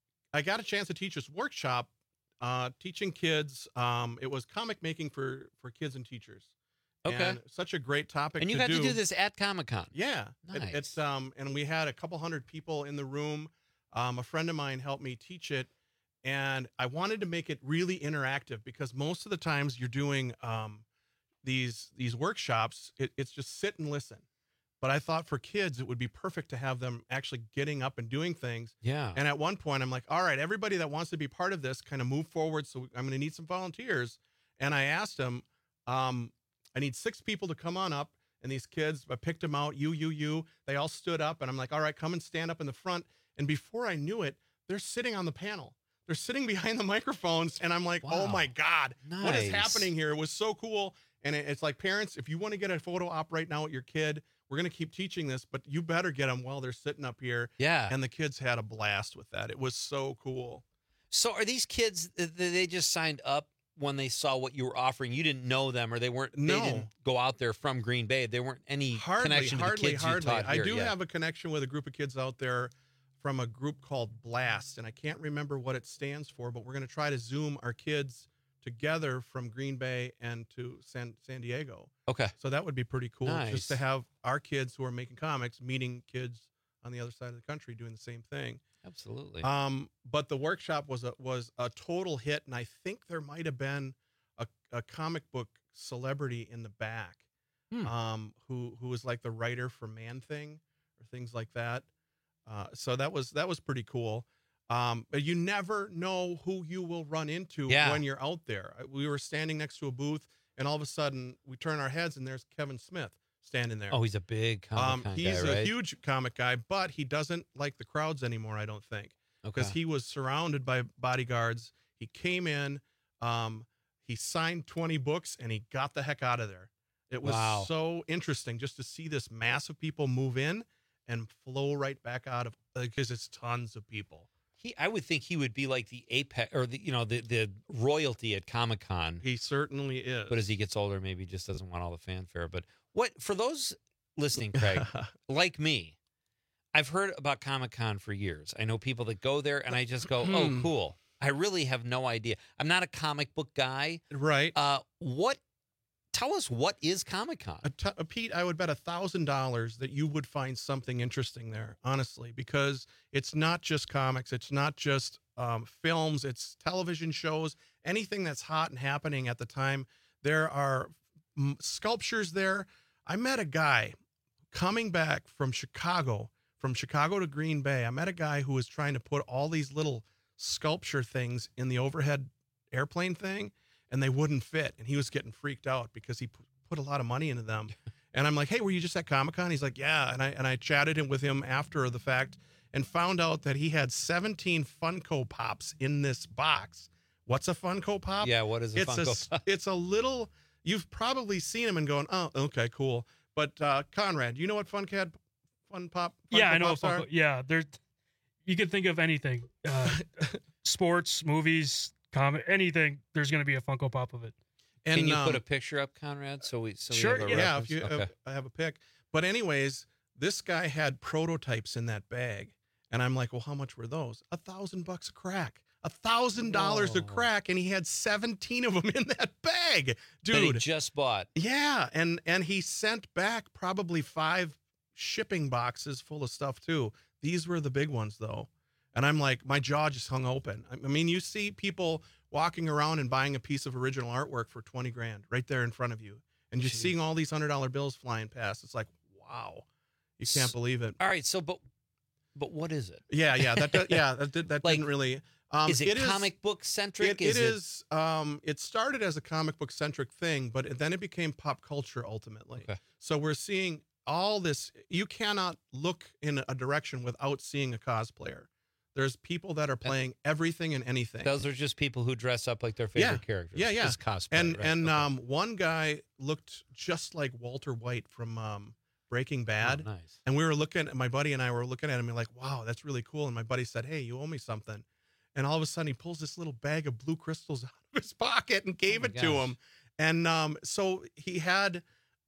I got a chance to teach this workshop. Uh, teaching kids, um, it was comic making for, for kids and teachers. Okay. And such a great topic. And you to got do. to do this at Comic-Con. Yeah. Nice. It, it's um, and we had a couple hundred people in the room. Um, a friend of mine helped me teach it, and I wanted to make it really interactive because most of the times you're doing um, these these workshops, it, it's just sit and listen. But I thought for kids, it would be perfect to have them actually getting up and doing things. Yeah. And at one point, I'm like, all right, everybody that wants to be part of this, kind of move forward. So I'm going to need some volunteers. And I asked them, um, I need six people to come on up. And these kids, I picked them out, you, you, you. They all stood up. And I'm like, all right, come and stand up in the front. And before I knew it, they're sitting on the panel. They're sitting behind the microphones. And I'm like, wow. oh, my God, nice. What is happening here? It was so cool. And it, it's like, parents, if you want to get a photo op right now with your kid, we're going to keep teaching this, but you better get them while they're sitting up here. Yeah. And the kids had a blast with that. It was so cool. So are these kids, they just signed up when they saw what you were offering? You didn't know them, or they weren't, no. they didn't go out there from Green Bay. They weren't any hardly, connection to hardly, the kids hardly. you taught here. I do yeah. have a connection with a group of kids out there from a group called Blast, and I can't remember what it stands for, but we're going to try to Zoom our kids together from Green Bay and to San San Diego. Okay. So that would be pretty cool, nice. Just to have our kids who are making comics meeting kids on the other side of the country doing the same thing. Absolutely. Um, but the workshop was a was a total hit, and I think there might have been a, a comic book celebrity in the back, hmm. um, who who was like the writer for Man Thing or things like that. Uh, so that was that was pretty cool. Um, but you never know who you will run into yeah. when you're out there. We were standing next to a booth, and all of a sudden we turn our heads, and there's Kevin Smith standing there. Oh, he's a big comic um, guy, He's right? a huge comic guy, but he doesn't like the crowds anymore, I don't think. Because okay. he was surrounded by bodyguards. He came in, um, he signed twenty books, and he got the heck out of there. It was wow. so interesting just to see this mass of people move in and flow right back out of, because it's tons of people. He, I would think he would be like the apex, or the you know the the royalty at Comic-Con. He certainly is. But as he gets older, maybe he just doesn't want all the fanfare. But what for those listening, Craig, like me, I've heard about Comic-Con for years. I know people that go there, and I just go, "Oh, cool." I really have no idea. I'm not a comic book guy, right? Uh, what? Tell us, what is Comic-Con? A t- a Pete, I would bet a thousand dollars that you would find something interesting there, honestly, because it's not just comics. It's not just um, films. It's television shows, anything that's hot and happening at the time. There are m- sculptures there. I met a guy coming back from Chicago, from Chicago to Green Bay. I met a guy who was trying to put all these little sculpture things in the overhead airplane thing, and they wouldn't fit. And he was getting freaked out because he p- put a lot of money into them. And I'm like, hey, were you just at Comic-Con? He's like, yeah. And I and I chatted with him after the fact, and found out that he had seventeen Funko Pops in this box. What's a Funko Pop? Yeah, what is a it's Funko a, Pop? It's a little, you've probably seen them and going, oh, okay, cool. But uh, Conrad, you know what Funcat, Fun Pop? Funko yeah, I know. Pops Funko, are? yeah, there's. You can think of anything, uh, sports, movies, comic, anything. There's going to be a Funko Pop of it. Can And, you um, put a picture up, Conrad? So we so Sure, we have a yeah, if reference? you, okay. uh, I have a pic. But anyways, this guy had prototypes in that bag. And I'm like, well, how much were those? A thousand bucks a crack. A thousand dollars a Whoa. crack. And he had seventeen of them in that bag. Dude. that he just bought. Yeah. And and he sent back probably five shipping boxes full of stuff too. These were the big ones though. And I'm like, my jaw just hung open. I I mean, you see people walking around and buying a piece of original artwork for twenty grand right there in front of you. And you're Jeez. seeing all these hundred dollar bills flying past. It's like, wow, you can't believe it. All right, so but but what is it? Yeah, yeah, that, does- yeah, that, did- that Like, didn't really. Um, is it, comic book centric? It, it is. Um, it started as a comic book centric thing, but then it became pop culture ultimately. Okay. So we're seeing all this. You cannot look in a direction without seeing a cosplayer. There's people that are playing everything and anything. Those are just people who dress up like their favorite yeah. characters. Yeah, yeah. It's cosplay. And right? and Okay. um, one guy looked just like Walter White from um, Breaking Bad. Oh, nice. And we were looking, my buddy and I were looking at him and like, wow, that's really cool. And my buddy said, hey, you owe me something. And all of a sudden he pulls this little bag of blue crystals out of his pocket and gave Oh my it to gosh. him. And um, so he had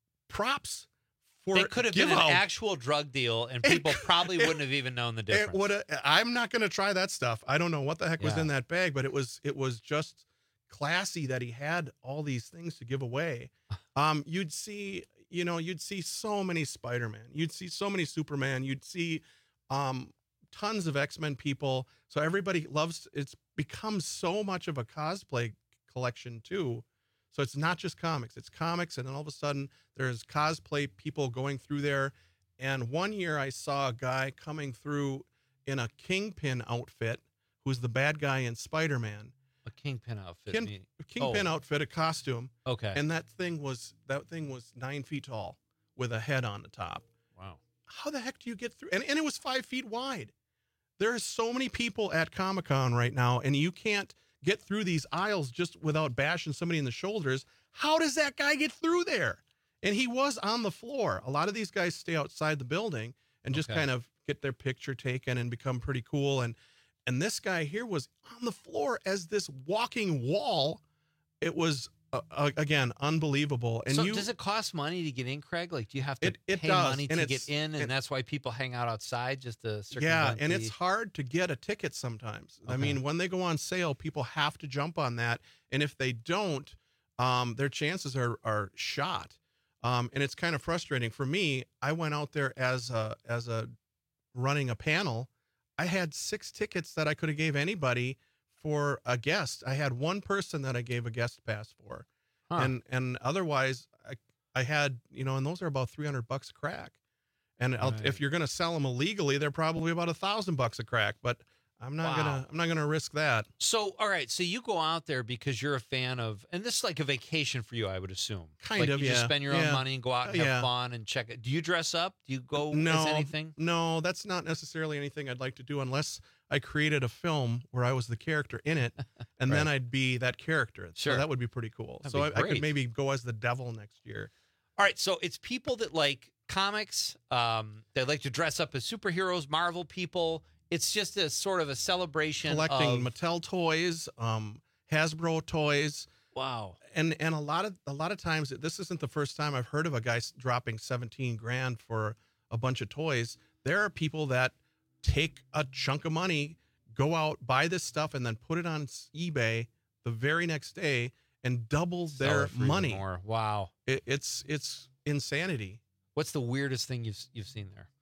props for They could have been give an out. actual drug deal, and people probably wouldn't have even known the difference. It would. I'm not going to try that stuff. I don't know what the heck was Yeah. in that bag, but it was it was just classy that he had all these things to give away. Um, you'd see, you know, you'd see so many Spider-Man, you'd see so many Superman, you'd see um, tons of X-Men people. So everybody loves. It's become so much of a cosplay collection too. So it's not just comics, it's comics. And then all of a sudden there's cosplay people going through there. And one year I saw a guy coming through in a Kingpin outfit, who's the bad guy in Spider-Man. A Kingpin outfit. King, mean- Kingpin oh, outfit, a costume. Okay. And that thing was, that thing was nine feet tall with a head on the top. Wow. How the heck do you get through? And, and it was five feet wide. There are so many people at Comic-Con right now, and you can't get through these aisles just without bashing somebody in the shoulders. How does that guy get through there? And he was on the floor. A lot of these guys stay outside the building and just Okay. kind of get their picture taken and become pretty cool. And and this guy here was on the floor as this walking wall. It was uh, uh, again unbelievable. And so you does it cost money to get in, Craig? Like, do you have to It- it pay does, money and to it's- get in, and and- that's why people hang out outside just to circumvent yeah, and the- it's hard to get a ticket sometimes. I Okay. mean, when they go on sale, people have to jump on that, and if they don't, um, their chances are are shot. Um, and it's kind of frustrating for me. I went out there as a as a running a panel. I had six tickets that I could have gave anybody for a guest. I had one person that I gave a guest pass for, Huh. and and otherwise I I had, you know, and those are about three hundred bucks a crack. And I'll, Right. if you're going to sell them illegally, they're probably about a thousand bucks a crack. But I'm not Wow. gonna I'm not gonna risk that. So, all right. So you go out there because you're a fan of, and this is like a vacation for you, I would assume. Kind like of, you just yeah. spend your own Yeah. money and go out and Uh, have yeah. fun and check it. Do you dress up? Do you go No, as anything? no, that's not necessarily anything I'd like to do unless I created a film where I was the character in it, and then Right. I'd be that character. Sure. So that would be pretty cool. That'd so be I, I great. could maybe go as the devil next year. All right. So it's people that like comics. Um, they like to dress up as superheroes, Marvel people. It's just a sort of a celebration Collecting of Mattel toys, um, Hasbro toys. wow. And and a lot of a lot of times this isn't the first time I've heard of a guy s- dropping seventeen grand for a bunch of toys. There are people that take a chunk of money, go out, buy this stuff, and then put it on s- eBay the very next day and double Sell their it for even money. more. Wow. It, it's it's insanity. What's the weirdest thing you've you've seen there?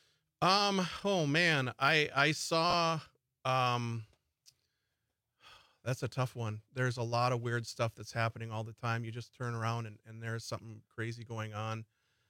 Um. Oh man, I I saw. Um. That's a tough one. There's a lot of weird stuff that's happening all the time. You just turn around and, and there's something crazy going on.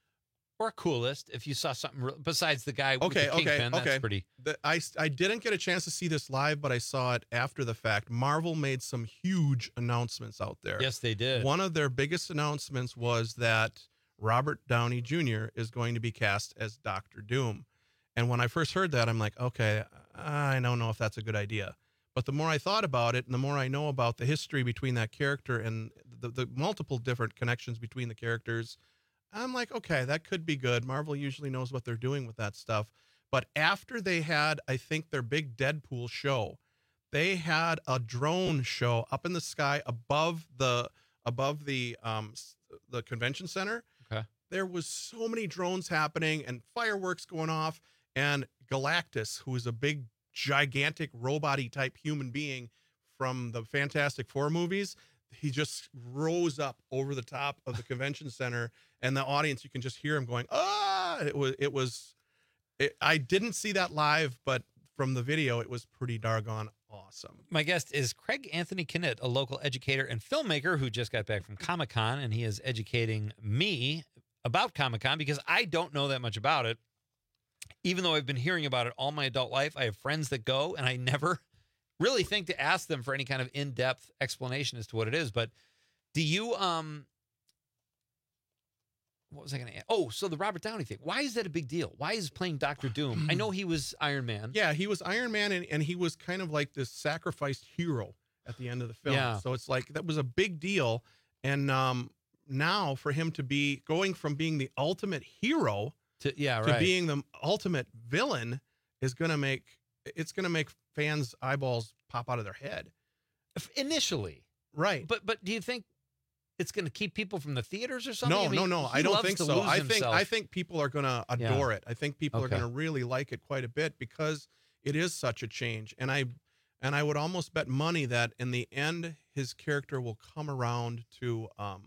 Or coolest, if you saw something re- besides the guy with Okay, the okay, kingpin, okay. that's pretty. The, I s- I didn't get a chance to see this live, but I saw it after the fact. Marvel made some huge announcements out there. Yes, they did. One of their biggest announcements was that Robert Downey Junior is going to be cast as Doctor Doom. And when I first heard that, I'm like, okay, I don't know if that's a good idea. But the more I thought about it, and the more I know about the history between that character and the, the multiple different connections between the characters, I'm like, okay, that could be good. Marvel usually knows what they're doing with that stuff. But after they had, I think, their big Deadpool show, they had a drone show up in the sky above the above the um the convention center. Okay. There was so many drones happening and fireworks going off, and Galactus, who is a big, gigantic robot-y type human being from the Fantastic Four movies, he just rose up over the top of the convention center, and the audience, you can just hear him going, ah! It was, it was, it, I didn't see that live, but from the video, it was pretty doggone awesome. My guest is Craig Anthony Knitt, a local educator and filmmaker who just got back from Comic-Con, and he is educating me about Comic-Con because I don't know that much about it. Even though I've been hearing about it all my adult life, I have friends that go, and I never really think to ask them for any kind of in-depth explanation as to what it is. But do you, um, what was I going to ask? Oh, so the Robert Downey thing. Why is that a big deal? Why is playing Doctor Doom? I know he was Iron Man. Yeah, he was Iron Man, and, and he was kind of like this sacrificed hero at the end of the film. Yeah. So it's like, that was a big deal. And um, now for him to be going from being the ultimate hero to, yeah, to right. being the ultimate villain is going to make, it's going to make fans' eyeballs pop out of their head. Initially. Right. But but do you think it's going to keep people from the theaters or something? No, I mean, no, no. he I don't loves think to so. lose I think himself. I think people are going to adore Yeah. it. I think people Okay. are going to really like it quite a bit because it is such a change. And I and I would almost bet money that in the end his character will come around to um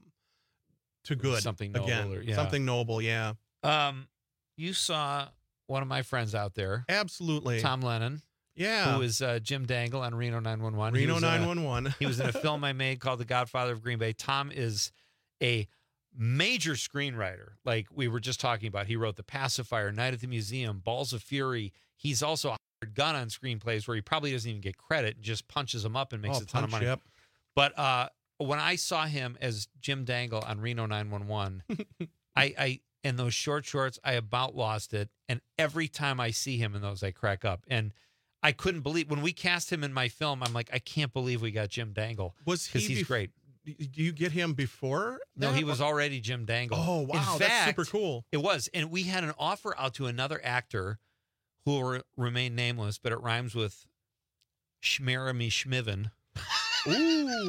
to good Something noble again. or- yeah. Something noble, yeah. Um, you saw one of my friends out there. Absolutely. Tom Lennon. Yeah. Who was uh, Jim Dangle on Reno nine one one. Reno He was, uh, nine one one. He was in a film I made called The Godfather of Green Bay. Tom is a major screenwriter. Like we were just talking about. He wrote The Pacifier, Night at the Museum, Balls of Fury. He's also a hired gun on screenplays where he probably doesn't even get credit and just punches them up and makes Oh, a ton of punch, money. yep. But uh, when I saw him as Jim Dangle on Reno nine one one, I, I in those short shorts, I about lost it. And every time I see him in those, I crack up. And I couldn't believe when we cast him in my film. I'm like, I can't believe we got Jim Dangle. Was because he he's bef- great. Do you get him before? No, that? he was already Jim Dangle. Oh, wow. In fact, That's super cool. It was. And we had an offer out to another actor who will re- remain nameless, but it rhymes with Shmeremy Schmiven. Ooh.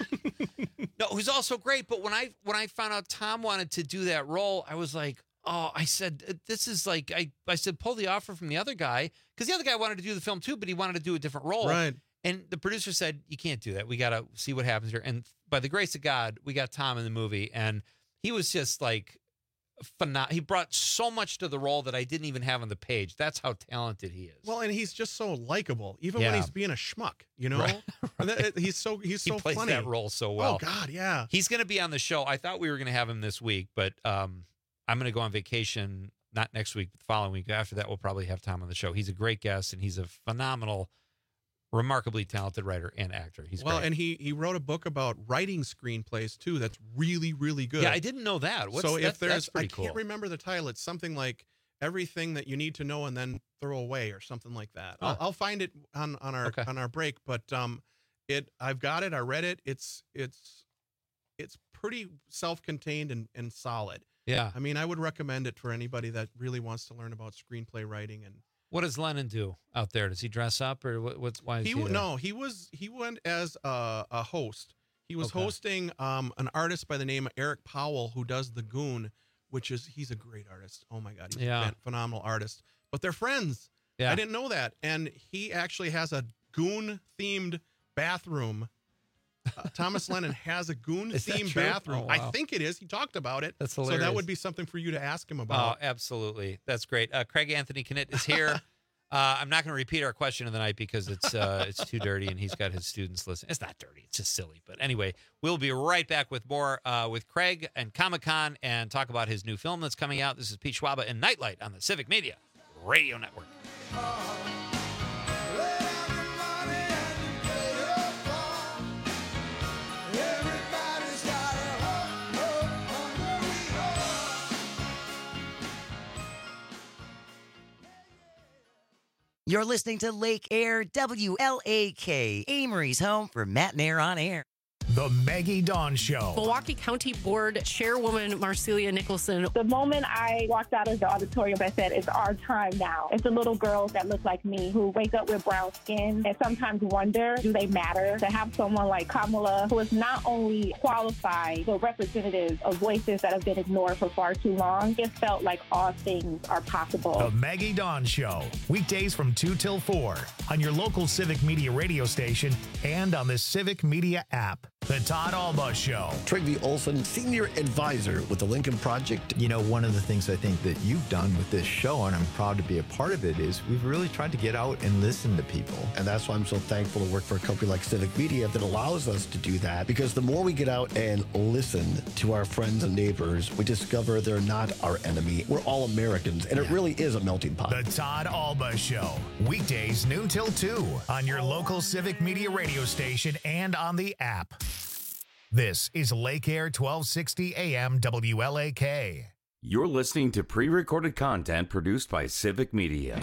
No, who's also great. But when I when I found out Tom wanted to do that role, I was like, oh, I said, this is like, I, I said, pull the offer from the other guy. Because the other guy wanted to do the film too, but he wanted to do a different role. Right. And the producer said, you can't do that. We got to see what happens here. And by the grace of God, we got Tom in the movie. And he was just like, phenom- he brought so much to the role that I didn't even have on the page. That's how talented he is. Well, and he's just so likable, even Yeah. when he's being a schmuck, you know? Right. And that- he's so he's so he plays funny. that role so well. Oh, God, yeah. He's going to be on the show. I thought we were going to have him this week, but um, I'm going to go on vacation, not next week, but the following week. After that, we'll probably have Tom on the show. He's a great guest, and he's a phenomenal, remarkably talented writer and actor. He's well, great. and he he wrote a book about writing screenplays too. That's really really good. Yeah, I didn't know that. What's, so that, if there's, that's pretty I cool. can't remember the title. It's something like everything that you need to know and then throw away, or something like that. Huh. I'll, I'll find it on on our Okay. on our break. But um, it I've got it. I read it. It's it's it's pretty self-contained and and solid. Yeah. I mean, I would recommend it for anybody that really wants to learn about screenplay writing. And What does Lennon do out there? Does he dress up, or what, what's why is he he, w- there? no, he was he went as a, a host. He was Okay. hosting um, an artist by the name of Eric Powell, who does The Goon, which is he's a great artist. Oh my God, he's Yeah. a phen- phenomenal artist. But they're friends. Yeah. I didn't know that. And he actually has a Goon themed bathroom. Uh, Thomas Lennon has a Goon Is that themed true? bathroom. Oh, I wow. think it is. He talked about it. That's So hilarious. that would be something for you to ask him Oh, about. absolutely. That's great. Uh, Craig Anthony Knitt is here. uh, I'm not going to repeat our question of the night because it's uh, it's too dirty, and he's got his students listening. It's not dirty. It's just silly. But anyway, we'll be right back with more uh, with Craig and Comic-Con and talk about his new film that's coming out. This is Pete Schwaba and Nightlight on the Civic Media Radio Network. You're listening to Lake Air W L A K, Amory's home for Matt and Air on Air. The Maggie Dawn Show. Milwaukee County Board Chairwoman Marcelia Nicholson. The moment I walked out of the auditorium, I said, it's our time now. It's the little girls that look like me who wake up with brown skin and sometimes wonder, do they matter? To have someone like Kamala, who is not only qualified, but representative of voices that have been ignored for far too long, it felt like all things are possible. The Maggie Dawn Show. Weekdays from two till four on your local Civic Media radio station and on the Civic Media app. The Todd Alba Show. Trygve Olson, Senior Advisor with the Lincoln Project. You know, one of the things I think that you've done with this show, and I'm proud to be a part of it, is we've really tried to get out and listen to people. And that's why I'm so thankful to work for a company like Civic Media that allows us to do that. Because the more we get out and listen to our friends and neighbors, we discover they're not our enemy. We're all Americans, and yeah. It really is a melting pot. The Todd Alba Show. Weekdays noon till two on your local Civic Media radio station and on the app. This is Lake Air twelve sixty A M W L A K. You're listening to pre-recorded content produced by Civic Media.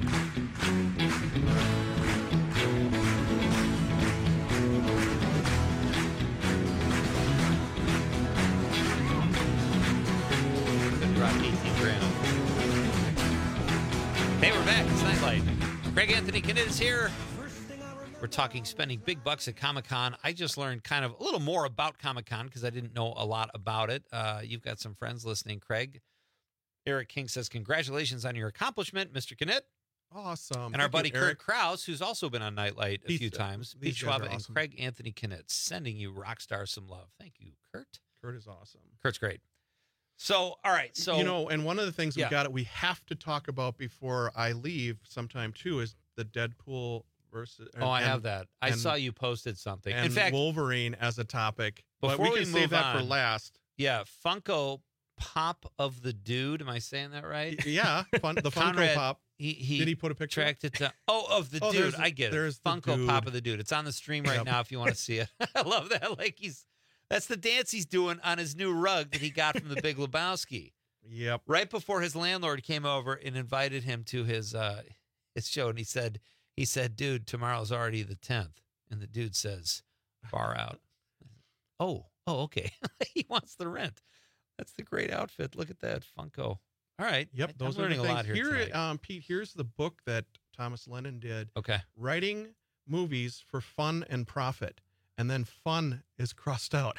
Hey, we're back. It's Nightlight. Craig Anthony Kinnett is here. We're talking spending big bucks at Comic-Con. I just learned kind of a little more about Comic-Con because I didn't know a lot about it. Uh, you've got some friends listening, Craig. Eric King says, congratulations on your accomplishment, Mister Kinnett. Awesome. And Thank our buddy you, Eric. Kurt Krause, who's also been on Nightlight a These, few times. these Pete guys Schwab are and awesome. Craig Anthony Kinnett sending you Rockstar some love. Thank you, Kurt. Kurt is awesome. Kurt's great. So, all right. So, you know, and one of the things yeah. we got we have to talk about before I leave sometime too is the Deadpool versus. Oh, I and, have that. I and, saw you posted something. And In fact, Wolverine as a topic. But before we can we save that on, for last. Yeah, Funko Pop of the Dude. Am I saying that right? Yeah, fun, the Funko Conrad, Pop. He, he Did he put a picture? Tracked it to, oh, of the oh, dude. there's, I get it. There's the Funko dude. Pop of the Dude. It's on the stream right Yep. now if you want to see it. I love that. Like he's that's the dance he's doing on his new rug that he got from the Big Lebowski. Yep. Right before his landlord came over and invited him to his uh his show, and he said he said, "Dude, tomorrow's already the tenth." And the dude says, "Far out." oh, oh, okay. He wants the rent. That's the great outfit. Look at that Funko. All right. Yep, I, those I'm are the learning a things. lot here, Here, tonight. um, Pete. Here's the book that Thomas Lennon did. Okay. Writing movies for fun and profit, and then fun is crossed out.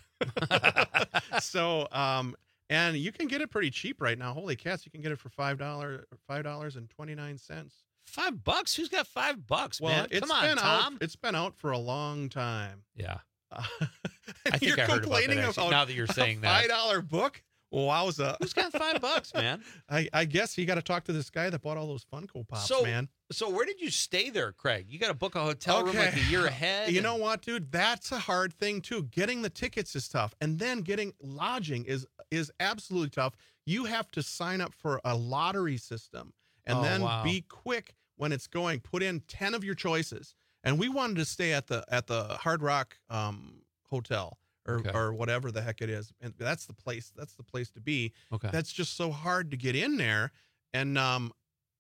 so, um, and you can get it pretty cheap right now. Holy cats, you can get it for five dollars, five dollars and twenty nine cents. Five bucks? Who's got five bucks, Well, man? it's Come on, been Tom. out. It's been out for a long time. Yeah. Uh, I think you're I heard about that, complaining actually, about now that you're saying a that. five dollar book. Wowza! Who's got five bucks, man? I, I guess you got to talk to this guy that bought all those Funko Pops, so, man. So where did you stay there, Craig? You got to book a hotel room like a year ahead. You and- know what, dude? That's a hard thing too. Getting the tickets is tough, and then getting lodging is is absolutely tough. You have to sign up for a lottery system, and Oh, then wow. be quick when it's going. Put in ten of your choices, and we wanted to stay at the at the Hard Rock um, Hotel. Or, Okay. or whatever the heck it is, and that's the place. That's the place to be. Okay. That's just so hard to get in there, and um,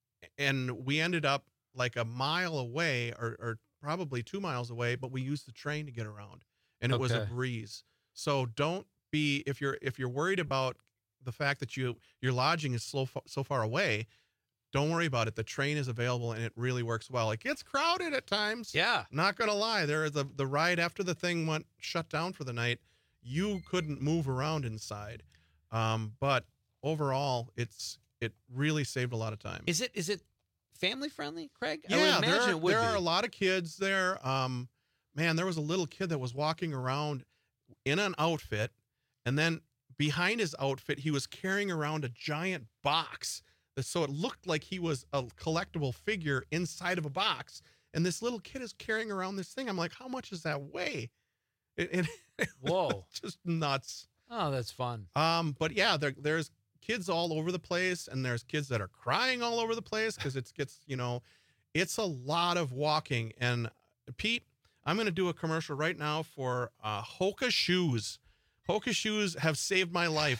and we ended up like a mile away, or, or probably two miles away, but we used the train to get around, and it was a Okay. breeze. So don't be if you're if you're worried about the fact that you your lodging is so far, so far away. Don't worry about it. The train is available, and it really works well. It gets crowded at times. Yeah. Not gonna lie, there is a the ride after the thing went shut down for the night. You couldn't move around inside, um, but overall, it's it really saved a lot of time. Is it is it family friendly, Craig? I Yeah, would there, imagine are, it would there be. are a lot of kids there. Um, man, there was a little kid that was walking around in an outfit, and then behind his outfit, he was carrying around a giant box. So it looked like he was a collectible figure inside of a box. And this little kid is carrying around this thing. I'm like, how much does that weigh? It, it, it Whoa. just nuts. Oh, that's fun. Um, but yeah, there, there's kids all over the place, and there's kids that are crying all over the place because it gets, you know, it's a lot of walking. And Pete, I'm going to do a commercial right now for uh, Hoka shoes. Hoka shoes have saved my life.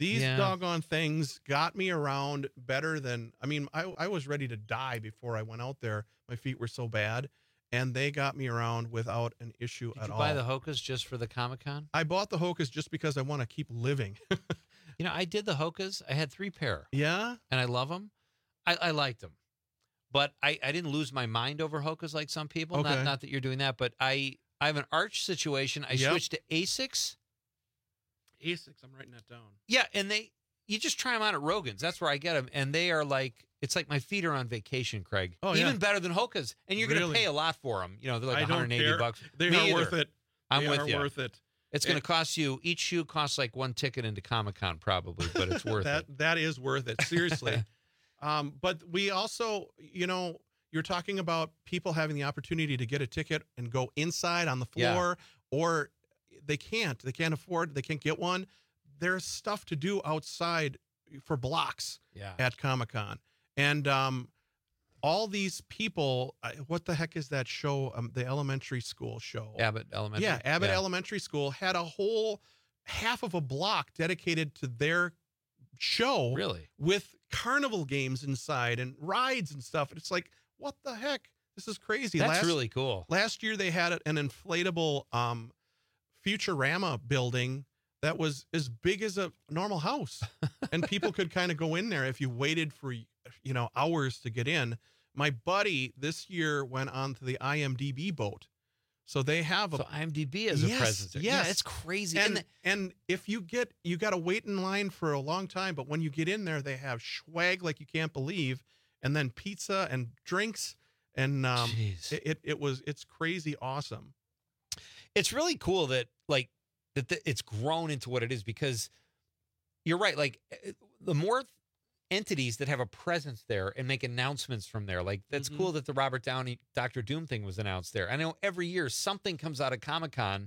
These Yeah. doggone things got me around better than, I mean, I, I was ready to die before I went out there. My feet were so bad, and they got me around without an issue Did at you all. buy the Hokas just for the Comic-Con? I bought the Hokas just because I want to keep living. You know, I did the Hokas. I had three pair. Yeah? And I love them. I, I liked them. But I, I didn't lose my mind over Hokas like some people. Okay. Not, not that you're doing that, but I, I have an arch situation. I Yep. switched to Asics. Asics, I'm writing that down. Yeah, and they you just try them on at Rogan's. That's where I get them, and they are like it's like my feet are on vacation, Craig. Oh, Even yeah. better than Hokas, and you're going to Really? pay a lot for them. You know, they're like I don't one hundred eighty care. bucks. They Me are either. worth it. I'm They with are you. worth it. It's going to And- cost you each shoe costs like one ticket into Comic Con probably, but it's worth that, it. That is worth it. Seriously. um, but we also, you know, you're talking about people having the opportunity to get a ticket and go inside on the Yeah. floor, or they can't. They can't afford. They can't get one. There's stuff to do outside for blocks Yeah. at Comic-Con, and um, all these people. I- What the heck is that show? Um, the elementary school show. Abbott Elementary. Yeah, Abbott Elementary School had a whole half of a block dedicated to their show. Really? With carnival games inside and rides and stuff. And it's like, what the heck? This is crazy. That's last, really cool. Last year they had an inflatable um, Futurama building that was as big as a normal house. And people could kind of go in there if you waited for, you know, hours to get in. My buddy this year went on to the I M D B boat. So they have a So I M D B is a Yes, presence. there. yes. Yeah, it's crazy. and And and if you get you got to wait in line for a long time, but when you get in there, they have swag like you can't believe, and then pizza and drinks, and um, Jeez. it, it it was it's crazy awesome. it's really cool that like that the, it's grown into what it is because you're right. Like eh, the more entities that have a presence there and make announcements from there, like that's Mhm. cool that the Robert Downey Doctor Doom thing was announced there. I know every year something comes out of Comic-Con.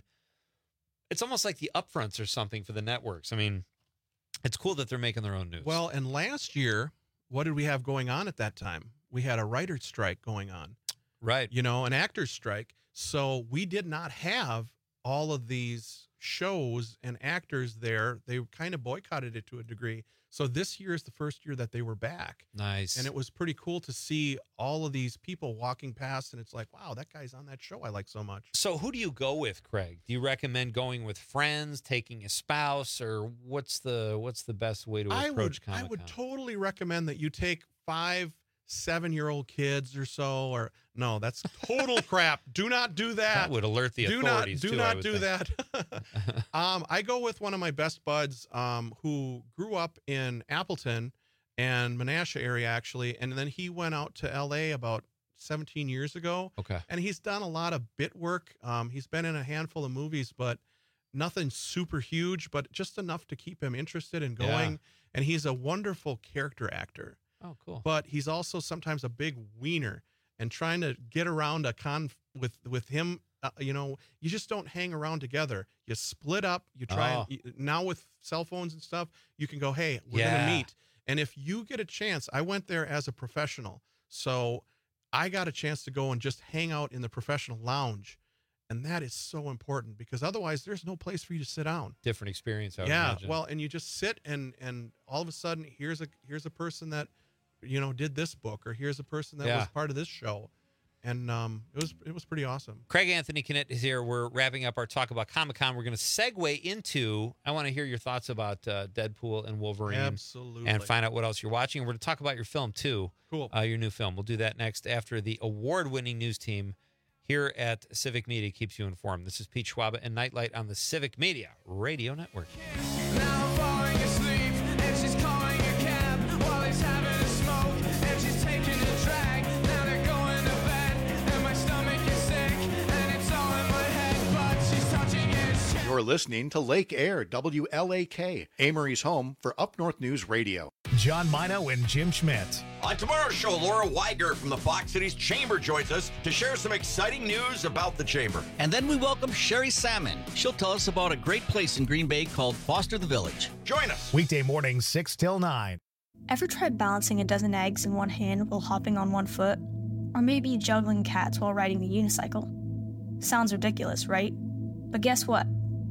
It's almost like the upfronts or something for the networks. I mean, it's cool that they're making their own news. Well, and last year, what did we have going on at that time? We had a writer's strike going on. Right. You know, an actor's strike. So we did not have all of these shows and actors there. They kind of boycotted it to a degree. So this year is the first year that they were back. Nice. And it was pretty cool to see all of these people walking past, and it's like, wow, that guy's on that show I like so much. So who do you go with, Craig? Do you recommend going with friends, taking a spouse, or what's the what's the best way to I approach would, I Comic-Con? would totally recommend that you take five, seven-year-old kids or so, or no, that's total crap. Do not do that. That would alert the do authorities, not, do too, I not would do think. that. um, I go with one of my best buds um, who grew up in Appleton and Menasha area, actually, and then he went out to L A about seventeen years ago. Okay. And he's done a lot of bit work. Um, he's been in a handful of movies, but nothing super huge, but just enough to keep him interested in going. Yeah. And he's a wonderful character actor. Oh, cool. But he's also sometimes a big wiener, and trying to get around a con with with him, uh, you know, you just don't hang around together. You split up. You try. Oh. And, you- now with cell phones and stuff, you can go, hey, we're Yeah. gonna meet. And if you get a chance, I went there as a professional, so I got a chance to go and just hang out in the professional lounge, and that is so important because otherwise, there's no place for you to sit down. Different experience, I would Yeah, imagine. well, and you just sit and and all of a sudden here's a here's a person that you know did this book, or here's a person that Yeah. was part of this show, and um, it was it was pretty awesome. Craig Anthony Kinnett is here. We're wrapping up our talk about Comic-Con. We're going to segue into, I want to hear your thoughts about uh, Deadpool and Wolverine. Absolutely. And find out what else you're watching. And we're going to talk about your film, too. Cool. Uh, your new film. We'll do that next after the award-winning news team here at Civic Media keeps you informed. This is Pete Schwaba and Nightlight on the Civic Media Radio Network. Now I'm falling asleep, and she's calling a cab while he's having a smoke, and she's taking a drag. Now they're going to bed, and my stomach is sick, and it's all in my head, but she's touching his chin. You're listening to Lake Air, W L A K, Amory's home for Up North News Radio. John Mino and Jim Schmidt. On tomorrow's show, Laura Weiger from the Fox Cities Chamber joins us to share some exciting news about the Chamber. And then we welcome Sherry Salmon. She'll tell us about a great place in Green Bay called Foster the Village. Join us. Weekday mornings, six till nine. Ever tried balancing a dozen eggs in one hand while hopping on one foot? Or maybe juggling cats while riding the unicycle? Sounds ridiculous, right? But guess what?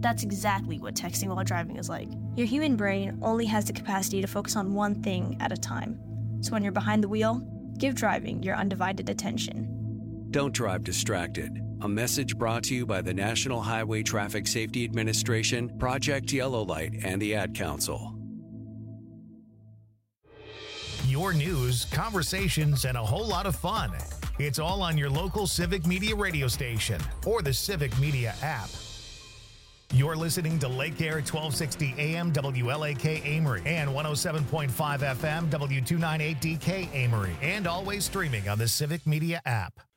That's exactly what texting while driving is like. Your human brain only has the capacity to focus on one thing at a time. So when you're behind the wheel, give driving your undivided attention. Don't drive distracted. A message brought to you by the National Highway Traffic Safety Administration, Project Yellow Light, and the Ad Council. Your news, conversations, and a whole lot of fun. It's all on your local Civic Media radio station or the Civic Media app. You're listening to Lake Air twelve sixty A M W L A K Amory and one oh seven point five F M W two ninety-eight D K Amory, and always streaming on the Civic Media app.